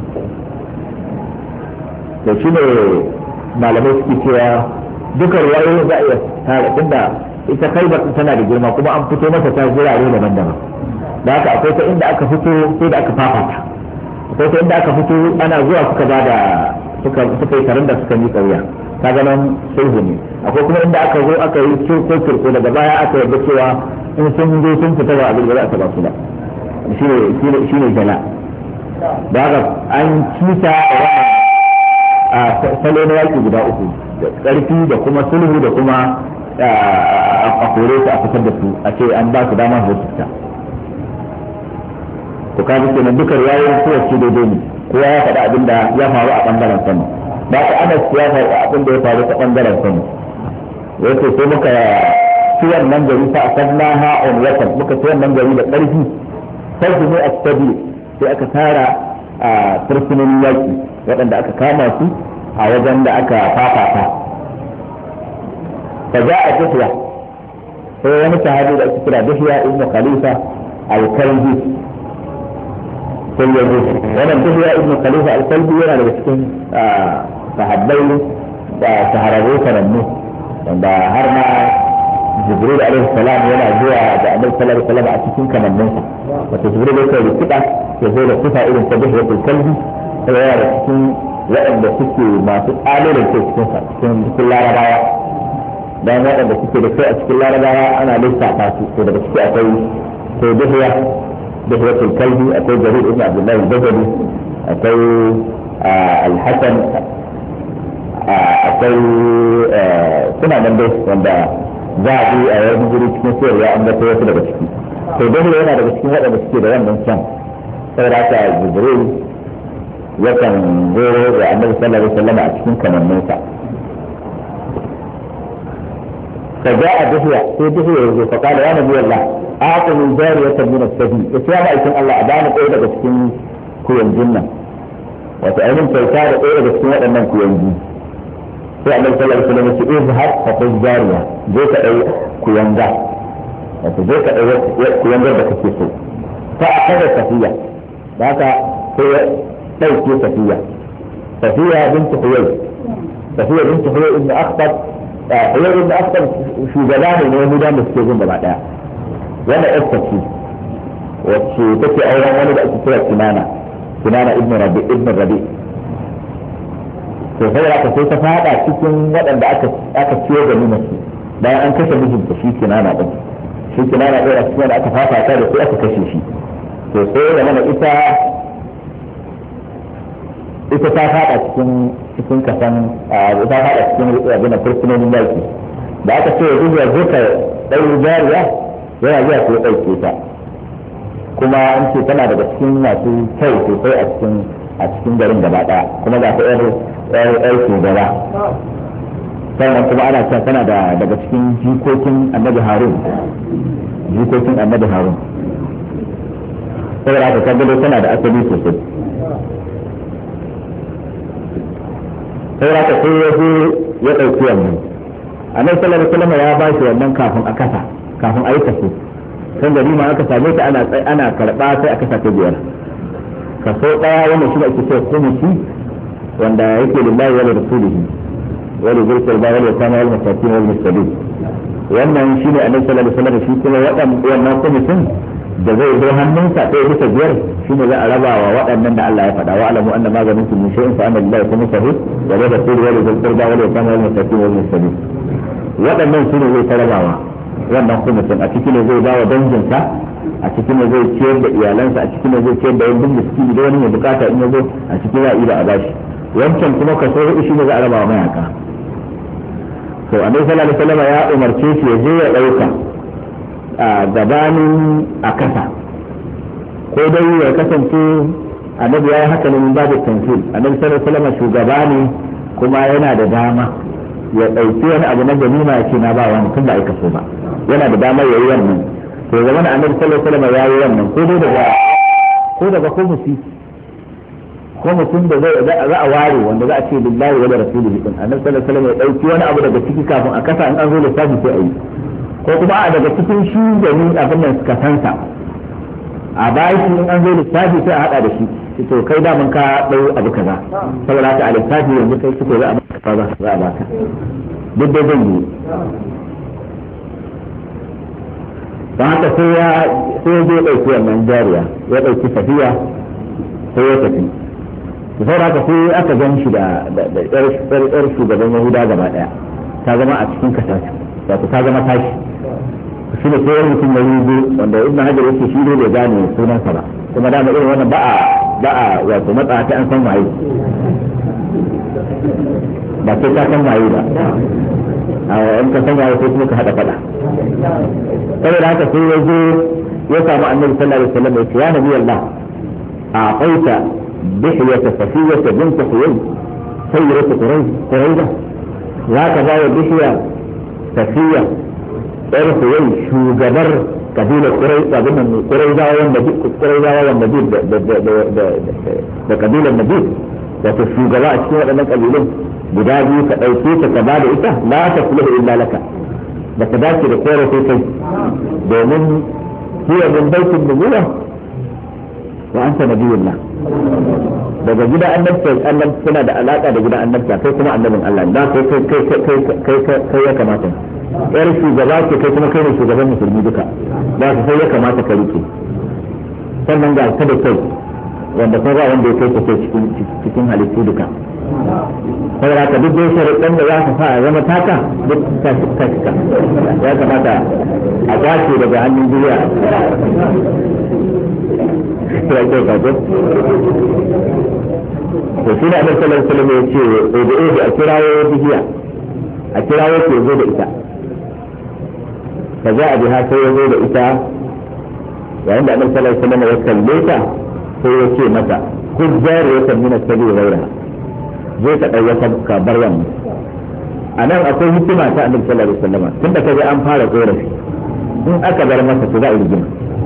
da shi ne malamai suke cewa duka ruwayoyin za a iya tare tunda ita Khaibar tana da girma kuma an fito mata ta gurare daban-daban da haka akwai ta inda aka fito sai da aka fafata akwai ta inda aka fito ana zuwa suka ba da suka yi taron da suka yi kauya ta ganin sulhu ne akwai kuma inda aka zo aka yi kirko daga baya aka yarda cewa in sun zo sun fita ba abin da za a taba su ba shi ne jala da haka an cita a salo na yaƙi guda uku da ƙarfi da kuma sulhu da kuma a kore su a fitar da su a ce an ba su dama su fita to kaji kenan duka riwayoyin kowace daidai ne kowa ya faɗi abin da ya faru a ɓangaren sama ba ka ana ya faɗi abin da ya faru ta ɓangaren sama yace sai muka ci wannan gari fa asanna ha'un watan muka ci wannan gari da ƙarfi sai ne a tabi sai aka tara a fursunan yaƙi waɗanda aka kama su a wajen da aka fafata fa za a tafiya sai wani sahabi da ake kira Dihya ibn Khalifa al-Kalbi sai ya zo wannan Dihya ibn Khalifa al-Kalbi yana daga cikin sahabbai da shahararru sanannu wanda har ma Jibril alaihi salam yana zuwa da Annabi sallallahu alaihi wasallam a cikin kamanninsa wato Jibril yake rikida ya zo da sifa irin ta Dihya al-Kalbi sai yana da cikin waɗanda suke masu ƙalilin ke cikin larabawa dan waɗanda suke da kai a cikin larabawa ana lissafa su to daga ciki akwai ko dihyatul kalbi, akwai jarir ibn abdullah al-bajali, akwai al-hasan, akwai suna nan dai wanda za a yi a yanzu guri cikin siyarwa an ga wasu daga ciki. to dihya yana daga cikin waɗanda suke da wannan can saboda haka jibril yakan zo da annabi sallallahu alaihi wasallam a cikin kamanninsa. فجاء دحية في دحية فقال يا نبي الله أعطني جارية من السبيل إسلام أيكم الله أبانا إيه بسكين كوين جنة وتأمين تلتار إيه بسكين وأنم كوين جنة فأنا صلى الله عليه وسلم اذهب فقل جارية جيك أي كوين جا جيك أي كوين جا بكسيسو فأخذ صفية ذاك هي تيكي صفية بنت حيي ابن أخطب حيي ابن أخطب شو جلاني من يهودان بسكيزون ببعدها وانا افتكي وشي تكي أولا وانا بقى تسوى كنانة ابن الربيع sai aka sai ta fada cikin waɗanda aka ciyo da nuna su bayan an kashe mijinta shi kinana ɗin a cikin da aka fata ta da sai aka kashe shi to sai da mana ita ta fada cikin kasan ta fada cikin abin fursunonin yaki da aka ce yanzu ya zo ka ɗau jariya yana zuwa ko ɗauke ta kuma an ce tana daga cikin masu kyau sosai a cikin garin gaba ɗaya kuma ga ta yar shugaba sannan kuma ana cewa tana daga cikin jikokin annabi harun saboda haka kan gado tana da asali sosai saboda haka sai ya zo ya ɗauki wannan annabi sallallahu alaihi wasallam ya ba shi wannan kafin a yi kaso kan gari ma aka same ta ana karɓa sai aka sa ta biyar kaso ɗaya wannan shi ake cewa kumusi wanda yake lillahi wa rasulihi wa li dhil ba wal yatama wal masakin wal mustabin wannan shine annabi sallallahu alaihi wasallam shi kuma wannan kumusin da zai zo hannunsa ɗaya bisa biyar shine za a raba wa waɗannan da Allah ya faɗa wa alamu anna ma ganin min shay'in fa anna lillahi khumsahu wa li rasulihi wa li dhil ba wal yatama wal masakin wal mustabin waɗannan shine zai tarabawa wannan kumusin a cikin zai ba wa danginsa a cikin zai ciyar da iyalansa a cikin zai ciyar da wani miskini da wani mai bukata in yazo a cikin za a yi da a bashi wancan kuma kaso hudu shi ne za a raba wa mayaka to annabi sallallahu alaihi wasallam ya umarce shi ya je ya dauka a gabanin a kasa ko dai ya kasance annabi ya yi haka ne min babu tanfil annabi sallallahu alaihi wasallam shugaba ne kuma yana da dama ya dauki wani abu na ganima ya ce na ba wani tun da aika so ba yana da damar ya yi wannan to zaman annabi sallallahu alaihi wasallam ya yi wannan ko daga kumusi ko mutum da za a ware wanda za a ce lillahi wa rasulihi din annabi sallallahu alaihi wasallam ya dauki wani abu daga ciki kafin a kasa in an zo lissafi sai a yi ko kuma a daga cikin shi da ni abin nan suka sansa a bayan in an zo lissafi sai a hada da shi to kai da mun ka dau abu kaza saboda haka a lissafi yanzu kai kike za a baka kaza za a baka duk da zan yi don haka sai ya dauki wannan jariya ya dauki safiya sai ya tafi sai haka sai aka gan shi da yar shugaban yahuda gaba daya ta zama a cikin kasashe wato ta zama tashi shi ne sai mutum ya yi wanda ibn hajar yake shi ne bai gane sunansa ba kuma da irin wannan ba a wato matsa ta an san waye ba sai ka san waye ba a in ka san waye sai kuma ka hada fada saboda haka sai ya zo ya samu annabi sallallahu alaihi wasallam ya ce ya nabi Allah a qaita بحية صفية بنت حيي سيرة قريظة هكذا بحية صفية ار حيي شو جبر قبيلة قريظة والنبيل بقبيلة النبيل وتشو جباء الشيء لأنك قبيلين بداجي كأيكيك كبار إته لا تصلح إلا لك بكذاك لقورة كي ومن هي من بيت النبوة وأنت نبي الله daga gida annabta suna da alaka da gida annabta kai kuma annabin Allah da kai ya kamata yar shugaba ce kai kuma kai ne shugaban musulmi duka da ka sai ya kamata ka rike sannan ga ta da kai wanda kuma ba wanda ya kai ta cikin halittu duka saboda ka duk sharuɗan da za ka sa a zama taka duk ta cika ya kamata a kwace daga hannun duniya ya ce ka to shi da Annabi sallallahu alaihi wasallam ya ce a kirawo bihiya a kirawo ke zo da ita fa ja'a biha sai ya zo da ita yayin da Annabi sallallahu alaihi wasallam ya kalle ta sai ya ce mata kun jariyatan min as-sabi ghayraha zai ka ɗauka ka bar wannan a nan akwai hikima ta Annabi sallallahu alaihi wasallam tunda ka ga an fara korafi in aka bar masa to za a yi rigima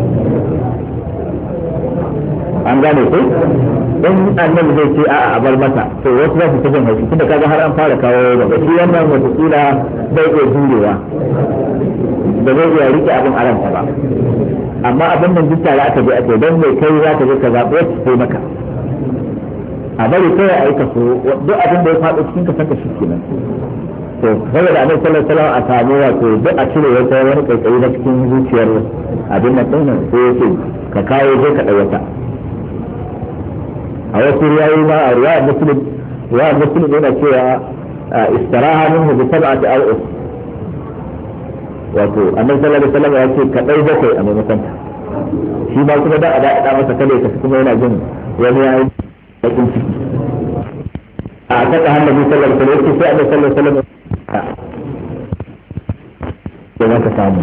an gane ko in Annabi zai ce a'a a bar masa to wasu za su ta jin haushi tunda kaga har an fara kawo daga shi wannan wata kila bai iya jurewa da zai iya rike abin a ransa ba amma abin nan duk tare aka je ake don mai kai za ka je ka zaɓo wacce sai maka a bari kai a aika so duk abin da ya faɗo cikin ka saka shi kenan to saboda Annabi sallallahu alaihi wasallam a samu wato duk a cire wata wani kaikayi na cikin zuciyar abin nan din sai ya ce ka kawo je ka ɗauka a wasu riwayoyi ma a riwayar muslim yana cewa istiraha minhu bi sab'ati awus wato Annabi sallallahu alaihi wasallam ya ce ka ɗau bakwai a maimakon ta shi ba kuma da a da masa kada ya tafi kuma yana jin wani yayi bakin ciki a taka Annabi sallallahu alaihi wasallam sai Annabi sallallahu alaihi wasallam da maka samu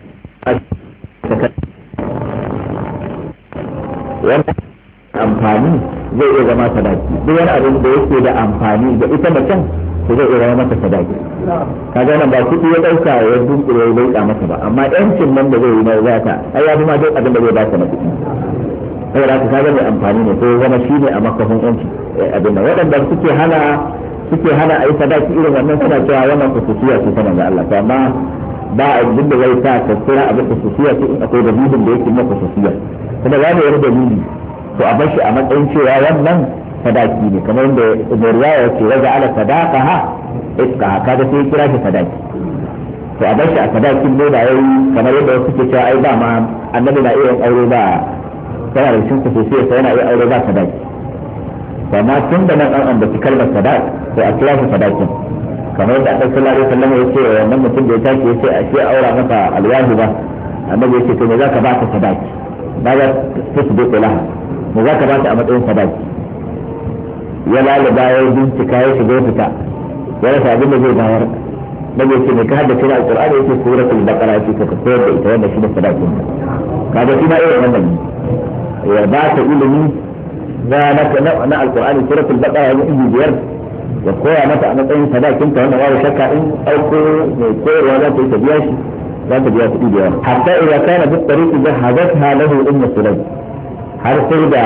wannan amfani zai iya zama sadaki duk wani abin da yake da amfani da ita macen to zai iya zama mata sadaki kaga nan ba kuɗi ya ɗauka ya dunkule ya leƙa masa ba amma yancin nan da zai yi na zata ai ya fi ma duk abin da zai ba ta na kuɗi saboda haka kaga mai amfani ne ko zama shi ne a makafin yanci abin nan waɗanda suke hana a yi sadaki irin wannan suna cewa wannan kusuciya ce ta manzo Allah to amma ba abin da zai sa ka kira abin kusuciya ce in akwai dalilin da yake na kusuciya kuma za mu yi dalili to a bar shi a matsayin cewa wannan sadaki ne kamar yadda Ibn ya ce waje ala sadaqaha iska kaga sai kira shi sadaki to a bar shi a sadakin ne da yayi kamar yadda wasu ke cewa ai ba ma Annabi na iya aure ba yana da cikin kusuciya sai yana iya aure ba sadaki amma tun da nan an ambaci kalmar sadaq to a kira shi sadakin kamar yadda Annabi sallallahu alaihi wasallam ya ce wannan mutum da ya tashi ya ce a ce aura masa alwahi ba Annabi ya ce to me zaka ba ka sadaki ba za ta su dole laha me zaka ba ta a matsayin sadaki ya lalaba ya bincika ya shiga fita ya rasa abin da zai bayar dan ya ce me ka haddace Al-Qur'ani yake suratul Baqara yake ka koyar da ita wanda shi ne sadakin kaga shi ma irin wannan ya ba ta ilimi na Al-Qur'ani suratul Baqara ya yi biyar ya koya mata a matsayin sadakin ta wanda babu shakka in auko mai koyarwa za ta yi ta biya shi za ta biya kuɗi da yawa hatta idan kana bi tariqi jahadatha lahu ummu sulaym har sai da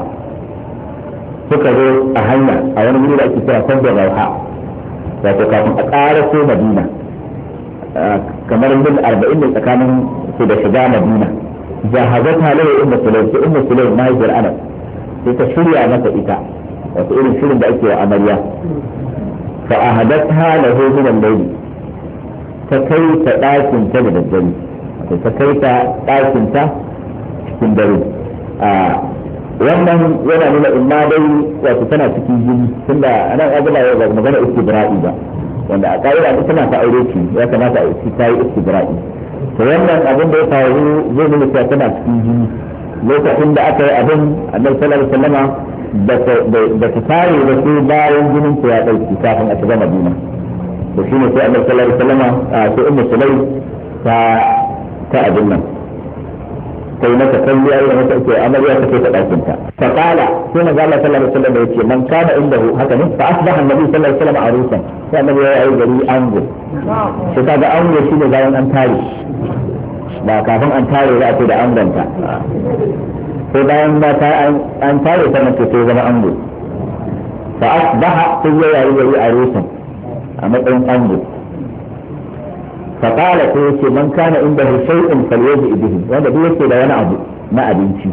suka zo a hanya a wani wuri da ake kira Sabbi Rauha wato kafin a ƙara so Madina kamar mil 40 ne tsakanin su da shiga Madina jahadatha lahu ummu sulaym sai ummu sulaym mahaifiyar Anas sai ta shirya masa ita wato irin shirin da ake wa amarya fa ahadatha lahu min al-layl ta kai ta ɗakin ta da daddare ta kai ta ɗakin ta cikin dare wannan yana nuna in ma dai wato tana cikin jini tunda anan azula ya ba magana istibra'i ba wanda a ƙa'ida ita tana ta aure ce ya kamata a yi ta yi istibra'i to wannan abin da ya faru zai nuna cewa tana cikin jini lokacin da aka yi abin Annabi sallallahu alaihi wasallama da ta tare da su bayan jinin ta ya ɗauki kafin a shiga Madina da shi ne sai Annabi sallallahu alaihi wasallam sai Ummu Sulaym ta abin nan sai mata kalliya da mata ake amarya ta kai ta dakin ta fa qala sai manzo Allah sallallahu alaihi wasallam yace man kana indahu haka ne fa asbaha Annabi sallallahu alaihi wasallam arusan sai Annabi ya yi gari ango sai kaga ango shi ne bayan an tare ba kafin an tare za a ce da angonta sai bayan mata an tare sannan sai zama ango fa asbaha sai ya yi gari arusan a matsayin ango faƙala ko yace man kana inda shay'un falyaji bihi wanda duk yake da wani abu na abinci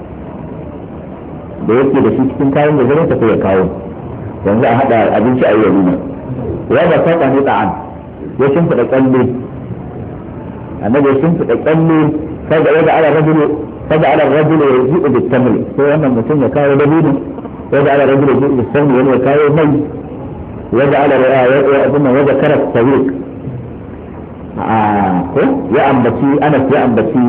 da yake da shi cikin kayan da zai ta ya kawo yanzu a hada abinci a yi walima wanda saka ne ta'an ya shimfida kalle annabi ya shimfida kalle kaga yadda ala rajulu yaji'u bit-tamr sai wannan mutum ya kawo dabino yadda ala rajulu yaji'u bit-tamr wani ya kawo mai وجعل وذكر الطريق يا أنبتي أنس يا أنبتي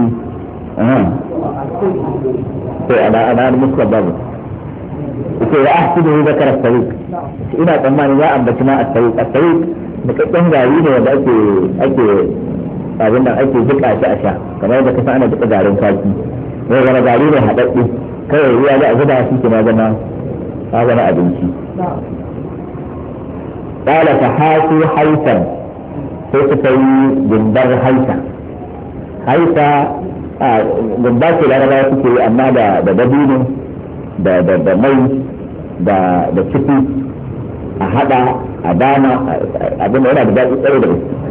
أنا المسلم بابا وأحسبه ذكر الطريق إلى طمان يا أنبتي ما الطريق بكتن غارين ولا أكي abin da ake jika shi a sha kamar yadda kasa ana jika garin kwaki ne zama gari ne haɗaɗɗe kawai ruwa da a zuba shi ke zama abinci قال فحاسوا حيثا سيكتوي جنبر حيثا جنبر في الأربعة سيكتوي أما دا دبين دا مي دا شكي أحدا أدانا أبنى هنا بدأت أريد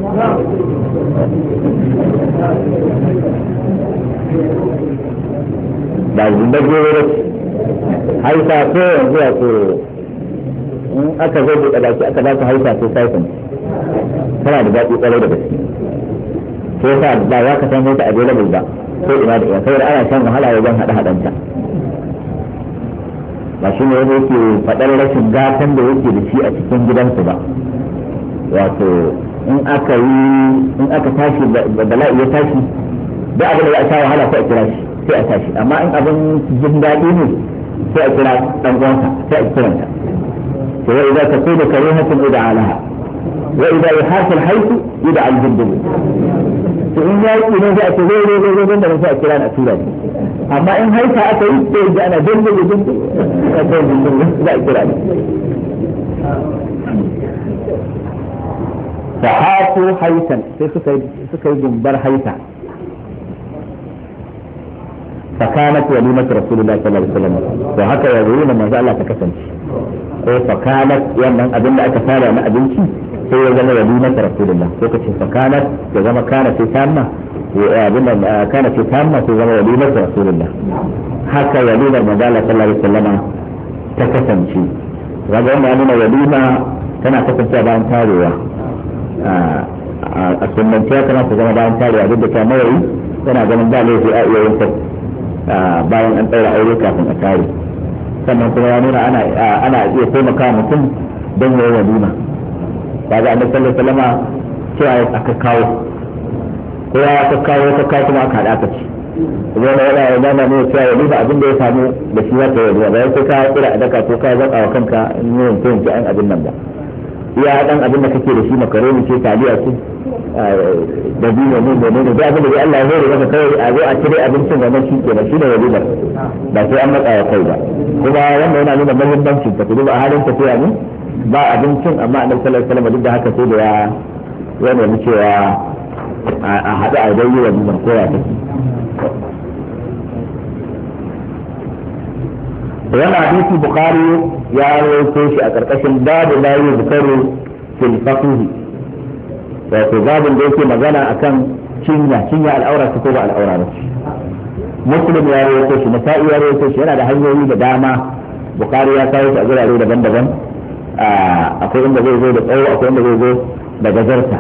da zindagoro haifa ko yanzu a ko in aka zo da baki aka ba ka haifa ko saifin tana da daɗi ƙwarai da gaske ko sa ba za ka san mota available ba ko ina da ina saboda ana shan wahala wajen haɗa-haɗanta ba shi ne wanda yake faɗar rashin gatan da yake da shi a cikin gidansu ba wato in aka tashi bala'i ya tashi da abin da ya sha wahala sai a kira shi sai a tashi amma in abin jin daɗi ne sai a kira ɗan uwansa sai a kiranta to wa idza takunu karihatun ida alaha wa idza yahasal haythu ida al jiddu to in ya yi ne sai a ce zai da sai a kira na tura ne amma in haifa aka yi sai da ana dinga za a kira ne فحاطوا حيثا سكي جنبر حيثا فكانت وليمة رسول الله صلى الله عليه وسلم وهكذا يقولون ما زال تكسنش فكانت يعني أبن أكفالة أنا أبنشي هي زي وليمة رسول الله فكانت زي كانت تامة كانت تامة زي وليمة رسول الله هكذا وليمة ما زال صلى الله عليه وسلم تكسنشي رجعنا أننا وليمة كان تكسنشي بان تاريوه a sunanci ya kamata zama bayan tarewa duk da ta mawayi yana ganin ba laifi a iya yin bayan an ɗaura aure kafin a tare sannan kuma ya nuna ana iya taimaka mutum don yayi walima kaga annabi sallallahu alaihi wasallam cewa aka kawo ko ya aka kawo kuma aka hada aka ci wani yana ne cewa walima abin da ya samu da shi ya tayi walima bayan sai ka kira a daka ko ka zaka wa kanka in yin yanke an abin nan ba iya dan abin da kake da shi makaroni ce taliya ce da biyu ne da abin da Allah ya hore maka kai a zo a cire abincin da nan shi ke da shi da walima ba sai an matsa ya kai ba kuma wannan yana nuna muhimmancin ta kuma a halin tafiya ne ba abincin amma annabi sallallahu alaihi wasallam duk da haka sai da ya nemi cewa a hada a dai walima ko ya take wannan hadisi bukhari ya rawaito shi a karkashin babu la yuzkaru fil faqih wato babin da yake magana akan cinya al'aura ko ba al'aura ba muslim ya rawaito shi nasa'i ya rawaito shi yana da hanyoyi da dama bukhari ya kawo shi a gurare daban-daban akwai inda zai zo da tsawo akwai inda zai zo da gajarta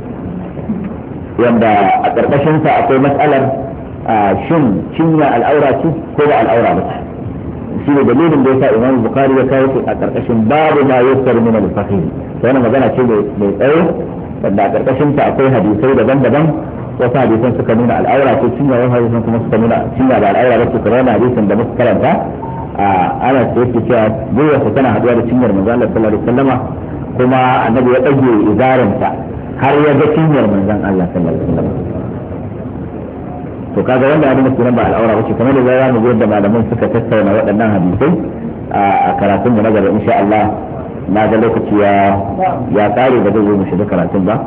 wanda a karkashin sa akwai matsalar shin cinya al'aura ce ko ba al'aura ba shi ne dalilin da ya sa imam bukari ya kawo a karkashin babu ma yusar min al-faqih to wannan magana ce mai tsayo wanda a karkashin ta akwai hadisai daban-daban wasu hadisan suka nuna al'aura ce cinya wasu hadisan kuma suka nuna cinya ba al'aura ba ce kamar wannan hadisin da muka karanta ana ce yake cewa gwiwa su tana haduwa da cinyar manzon Allah sallallahu alaihi wasallama kuma annabi ya dage izarinta har ya ga cinyar manzon Allah sallallahu alaihi wasallama to kaga wanda ya nuna sunan ba al'aura ba ce kamar da za mu ga yadda malaman suka tattauna waɗannan hadisai a karatun da na gaba insha Allah na ga lokaci ya kare da zai zo mu shiga karatun ba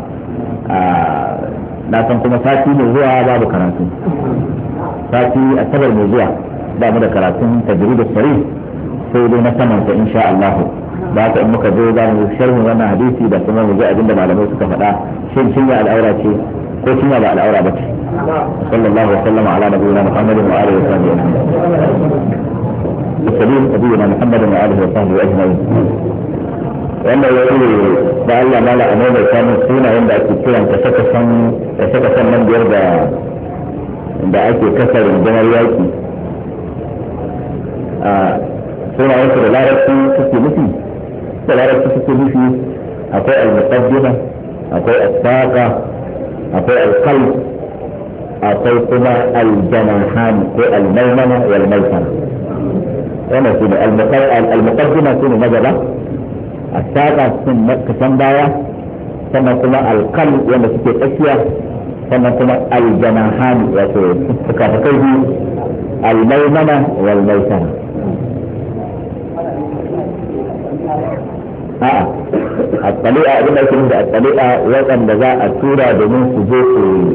na san kuma sati mai zuwa babu karatu sati asabar mai zuwa ba mu da karatun tajridus sarih sai dai na saman ta insha Allah ba ka in muka zo za mu sharhin wannan hadisi da kuma mu ga abin da malamai suka faɗa shin cinya al'aura ce ko cinya ba al'aura ba ce sallallahu alaihi wa sallam ala nabiyina muhammadin wa alihi wa sahbihi السبيل نبينا محمد وآله وصحبه أجمعين. wannan ya yi da Allah mala a mai samun sunayen da ake kiran ta saka san nan biyar da ake kasa rundunar yaƙi sunayen su da larabci suke nufi akwai al-muqaddima akwai as-saqa akwai al-qalb akwai kuma al-janahan ko al-maymana wal maysara wannan su ne al-muqaddima su ne magana as-saqa sun kasan baya sannan kuma al-qalb wanda suke tsakiya sannan kuma al-janahan wato suka kai al-maymana wal maysara الطليقة أقول لك إن الطليقة وطن جزاء السورة بمن سجوك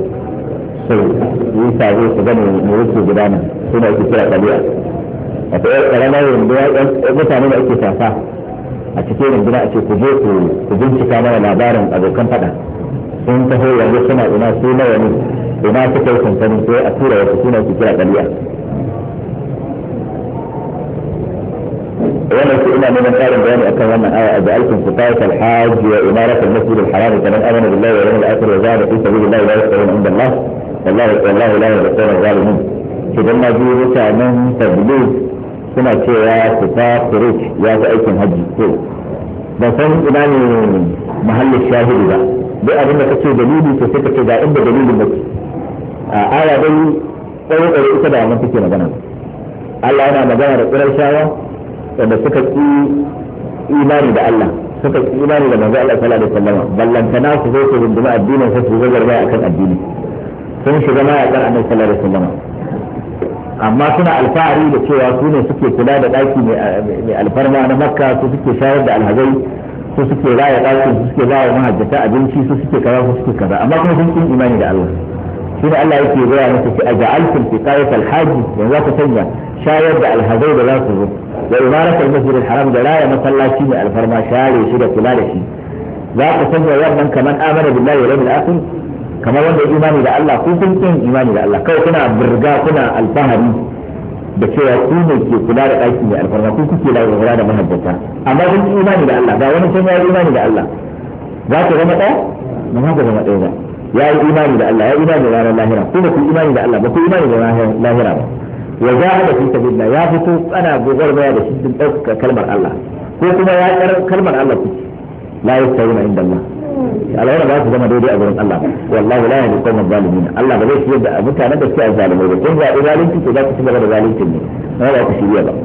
يساوي سجن مرسو جدانا سنة كثيرة طليقة وفي كلامة متى من اكتشافها أتكين عندنا أتكوجوك كجنش كامل العبارة أبو كم فدا sun taho yanzu suna ina su nawa ne ina suka yi sansanin sai a tura wasu suna su kira ɗaliya وانا سئلنا من قال بيان اكون وانا اجعلكم سقاية الحاج وامارة المسجد الحرام كمن امن بالله واليوم الاخر وزاد في سبيل الله لا يستوون عند الله والله لا يغفر الظالمين. اذا ما جيء من تبليغ سنة يا سقاء خروج يا ايكم هجي بس انا محل الشاهد ده بقى انك تشوف دليلي تفكر كده عند دليل المسجد آية دي أول قرية كده عملت كده مجانا الله أنا مجانا رسول الشاوة wanda suka ki imani da Allah suka ki imani da manzo Allah sallallahu alaihi wasallam ballantana su zo su runduma addinin su zo gargaya akan addini sun shiga ma akan Annabi sallallahu alaihi wasallam amma suna alfahari da cewa su ne suke kula da daki mai alfarma na Makka su suke shayar da alhazai su suke raya dakin su suke bawa mahajjata abinci su suke kaza su suke kaza amma kuma sun ki imani da Allah shine Allah yake gaya masa ki aj'altum siqayat alhajj yanzu ku sanya shayar da alhazai da za su zo da imarata al-masjid al-haram da raya masallaci ne alfarma share shi da kula da shi za ku sanya wannan kamar amana billahi wal yawmil akhir kamar wanda ya imani da Allah ku kun kin imani da Allah kawai kuna burga kuna alfahari da cewa ku ne ke kula da ɗaki mai alfarma ku kuke da kula da mahajjata amma kun kin imani da Allah ga wani can ya yi imani da Allah za ku zama ɗaya ba za ku zama ɗaya ba ya yi imani da Allah ya yi imani da ranar lahira ku ba ku imani da Allah ba ku imani da ranar lahira ba وجاهد في سبيل الله يا فتو انا بغير ما يدش تنطق كلمه الله كما يا كلمه الله لا يستوون عند الله على هنا بس زما دودي ابن الله والله لا يهدي القوم الظالمين الله ba zai shirya da mutanen da suke zalimai ba kun ga zalunci to za ku ci gaba da zalunci ne ba ku shirya ba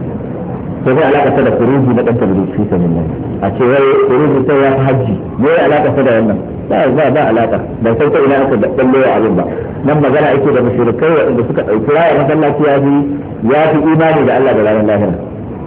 to sai alaka ta da furuji na dan tabbiri fi sabilillah a ce wai furuji sai ya haji me alaka ta da wannan ba alaka ba sai ta ina aka dallo abin ba nan magana ake da mushrikai waɗanda suka ɗauki raya masallaci ya fi imani da Allah da ranar lahira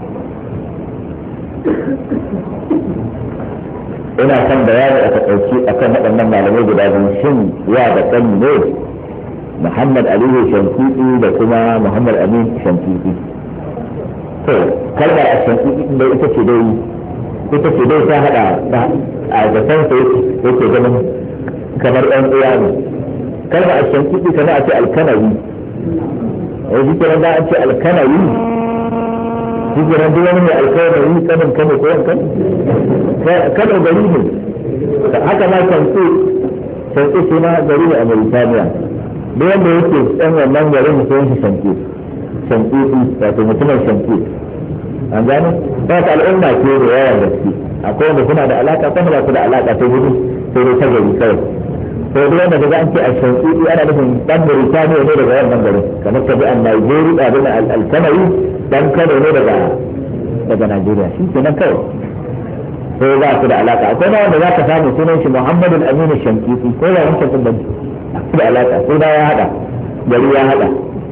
ina kan bayani aka ɗauki akan waɗannan malamai guda biyu shin ya da kan ne Muhammad Aliyu Shankiti da kuma Muhammad Amin Shankiti to kalmar a Shankiti da ita ce dai ta hada a zaton sa yake ganin kamar ɗan uwa ne kalma a shankiti kana a ce alkanawi yanzu kenan da an ce alkanawi shi kenan duk wani mai alkanawi kanin kano ko yankan kano gari ne haka ma shanki shi ma gari ne a Mauritania duk wanda yake ɗan wannan garin mutum shi shanki wato mutumin shanki an gane ba ta al'umma ce da yawan gaske akwai wanda suna da alaka kuma ba su da alaka ta gudu sai dai ta gari kawai to duk wanda kaga an ce a shankidi ana nufin dan Mauritania ne daga wannan garin kamar ka bi an Nigeria abin al-Kanawi dan Kano ne daga Najeriya shi kenan kawai sai ba su da alaka akwai ma wanda za ka samu sunan shi Muhammad al-Amin Shankiti ko da wancan sun da alaka sai da ya hada gari ya hada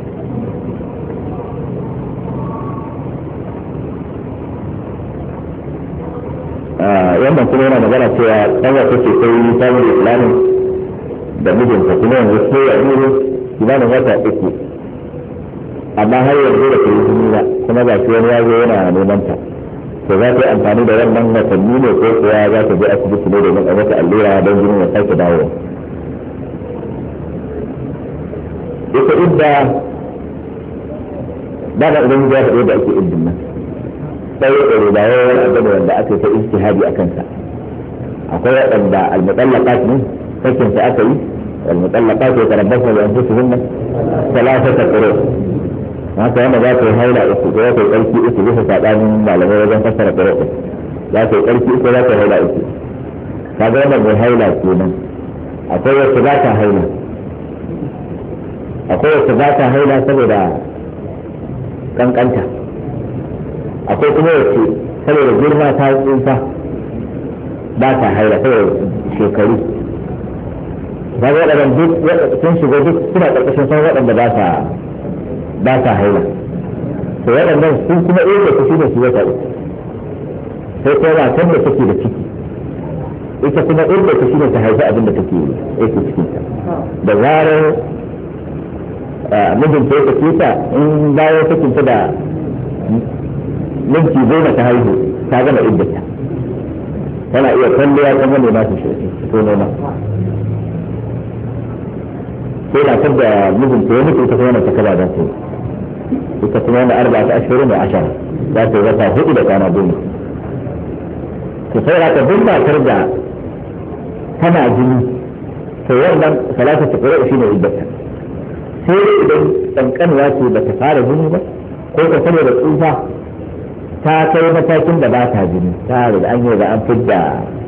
wannan kuma yana magana cewa ɗan wata ce sai samun islamin da mijinta kuma yanzu sai ya nuru kimanin wata uku amma har yanzu da kai jini ba kuma ba shi wani yazo yana neman ta to za ta yi amfani da wannan watanni ne ko kuwa za ta je asibiti ne domin a mata allura don jinin ya sake dawo ita idda ba da idan ya faɗo da ake iddin nan sai da rubawa abin wanda aka ta ijtihadi a kansa akwai waɗanda al-mutallaqat ne sakin sa aka yi al-mutallaqat ya tarabbasu bi anfusihinna thalathata quru haka yana za ta yi haila uku ko ta yi ƙarfi uku bisa saɓanin malamai wajen fassara quru za ta yi ƙarfi uku za ta yi haila uku kaga wannan mai haila kenan. Akwai wacce ba ta haila, akwai wacce ba ta haila saboda kankanta, akwai kuma wacce saboda girma ta tsufa ba ta haila saboda shekaru. ba ga waɗanda duk sun shiga duk suna ƙarƙashin san waɗanda ba ta haila. to waɗannan sun kuma ɗaya da shi da su wata uku sai kuma matan da take da ciki ita kuma ɗaya da shi da ta haifi abin da take yake cikinta da zarar mijinta ya sake ta in bayan sakinta da minti 10 ta haihu ta gama iddata tana iya kwalliya kan wani masu shi ko noma sai na da mijinta ya mutu ita kuma na takaba za ta yi ita kuma wanda 14 da 10 za ta yi wata 4 da kwana 10. to sai ra ka duk matar da tana jini to wannan salatu ta ƙura shi ne iddata sai idan kankanwa ce ba ta fara jini ba ko ka saboda tsufa ta kai matakin da ba ta jini ta da an yi da an fidda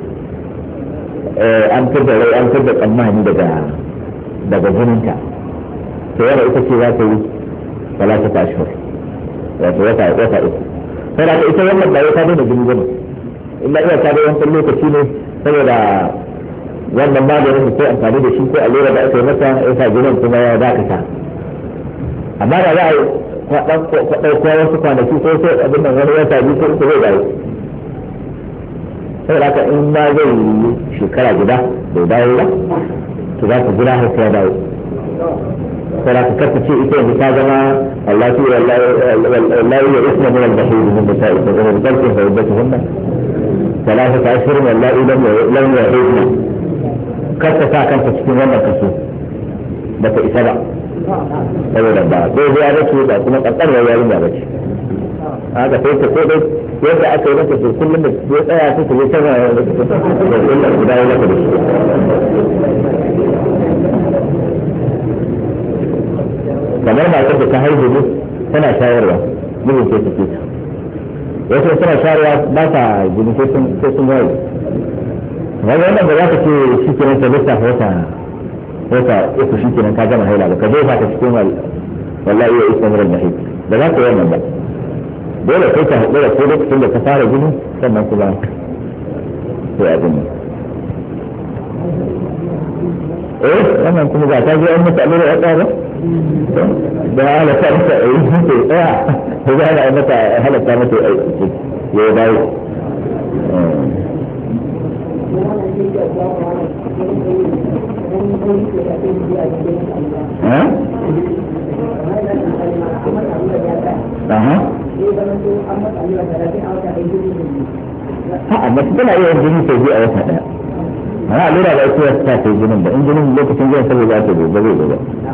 rai an fidda tsammani daga jininta to yana ita ce za ta yi talata ta ashhur wato wata uku sai da ita wannan ba ta daina jini bane illa iya ta da wancan lokaci ne saboda wannan maganin da sai amfani da shi ko allura da aka yi mata ya sa jinin kuma ya dakata amma da za a yi ɗauko wasu kwanaki ko sai abin da wani wata biyu ko uku zai dawo saboda haka in ma zai yi shekara guda bai dawo ba to za ka jira har sai ya dawo saboda ka kasa ce ita yanzu ta zama Allah tu wallahi ya isma min al-bahir min nisa'i fa in qalbin fa iddatuhunna 3 ashhur wallahi lam yahidna kasa ta kanta cikin wannan kaso ba ta isa ba saboda ba ko ya race ba kuma kankan yayin da bace haka sai ta ko dai yadda aka yi mata to kullum da ya tsaya sai ta yi sama da kullum guda ya maka da shi kamar matar da ta haihu ne tana shayarwa mijin sai ta fita wasu suna shayarwa ba ta jini sai sun waye wannan ba za ka ce shi kenan ta lissafa wata uku shi kenan ka gama haila ba ka jefa ta cikin wallahi ya isa murar mahid da za ka yi wannan ba dole sai ka haɗu da ko lokacin da ka fara jini sannan kuma sai abin nan wannan kuma ba ta je an mata allura ya tsaya ba da halatta mata a yi shi sai tsaya ko za a mata halatta mata ya yi bayo amma tana iya jini sau biyu a wata daya ana lura da ake ta ta jinin da in jinin lokacin zai saboda za ta zo ba zai zo ba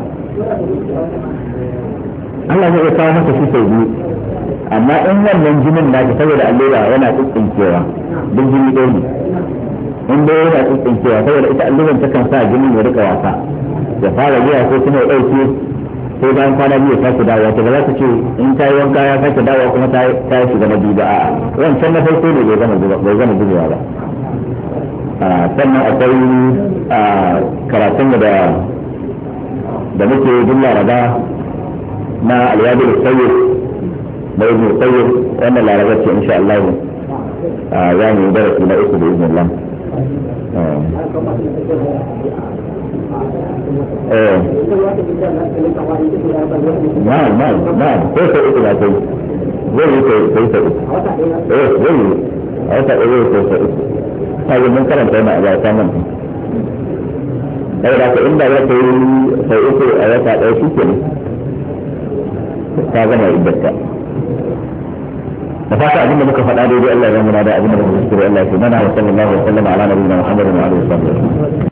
Allah zai kawo mata shi sau biyu amma in wannan jinin na saboda allura yana tsinkewa duk jini ɗaya ne in dai yana tsinkewa saboda ita alluran ta kan sa jinin ya rika wasa ya fara zuwa ko kuma ya ɗauke sai bayan kwana biyu ya sake dawowa ta ba za ta ce in ta yi wanka ya sake dawowa kuma ta yi shiga na biyu ba a'a wancan na farko ne bai gama zubewa ba sannan akwai karatun da muke jin laraba na alwadul sayyid da ibn sayyid wannan laraba ce insha Allah za mu yi darasi na uku da izinin Allah na'am ko sai uku da kai zai yi sai sai uku zai yi a wata ɗaya ko sai uku sai mun karanta yana a ta nan saboda ka inda za ka yi sai uku a wata ɗaya shi ke ta gama iddata da fata abin da muka faɗa daidai Allah ya zama da abin da muka kuskure Allah ya ce mana wa sallallahu alaihi wa sallam ala nabiyina Muhammadin wa alihi wa sahbihi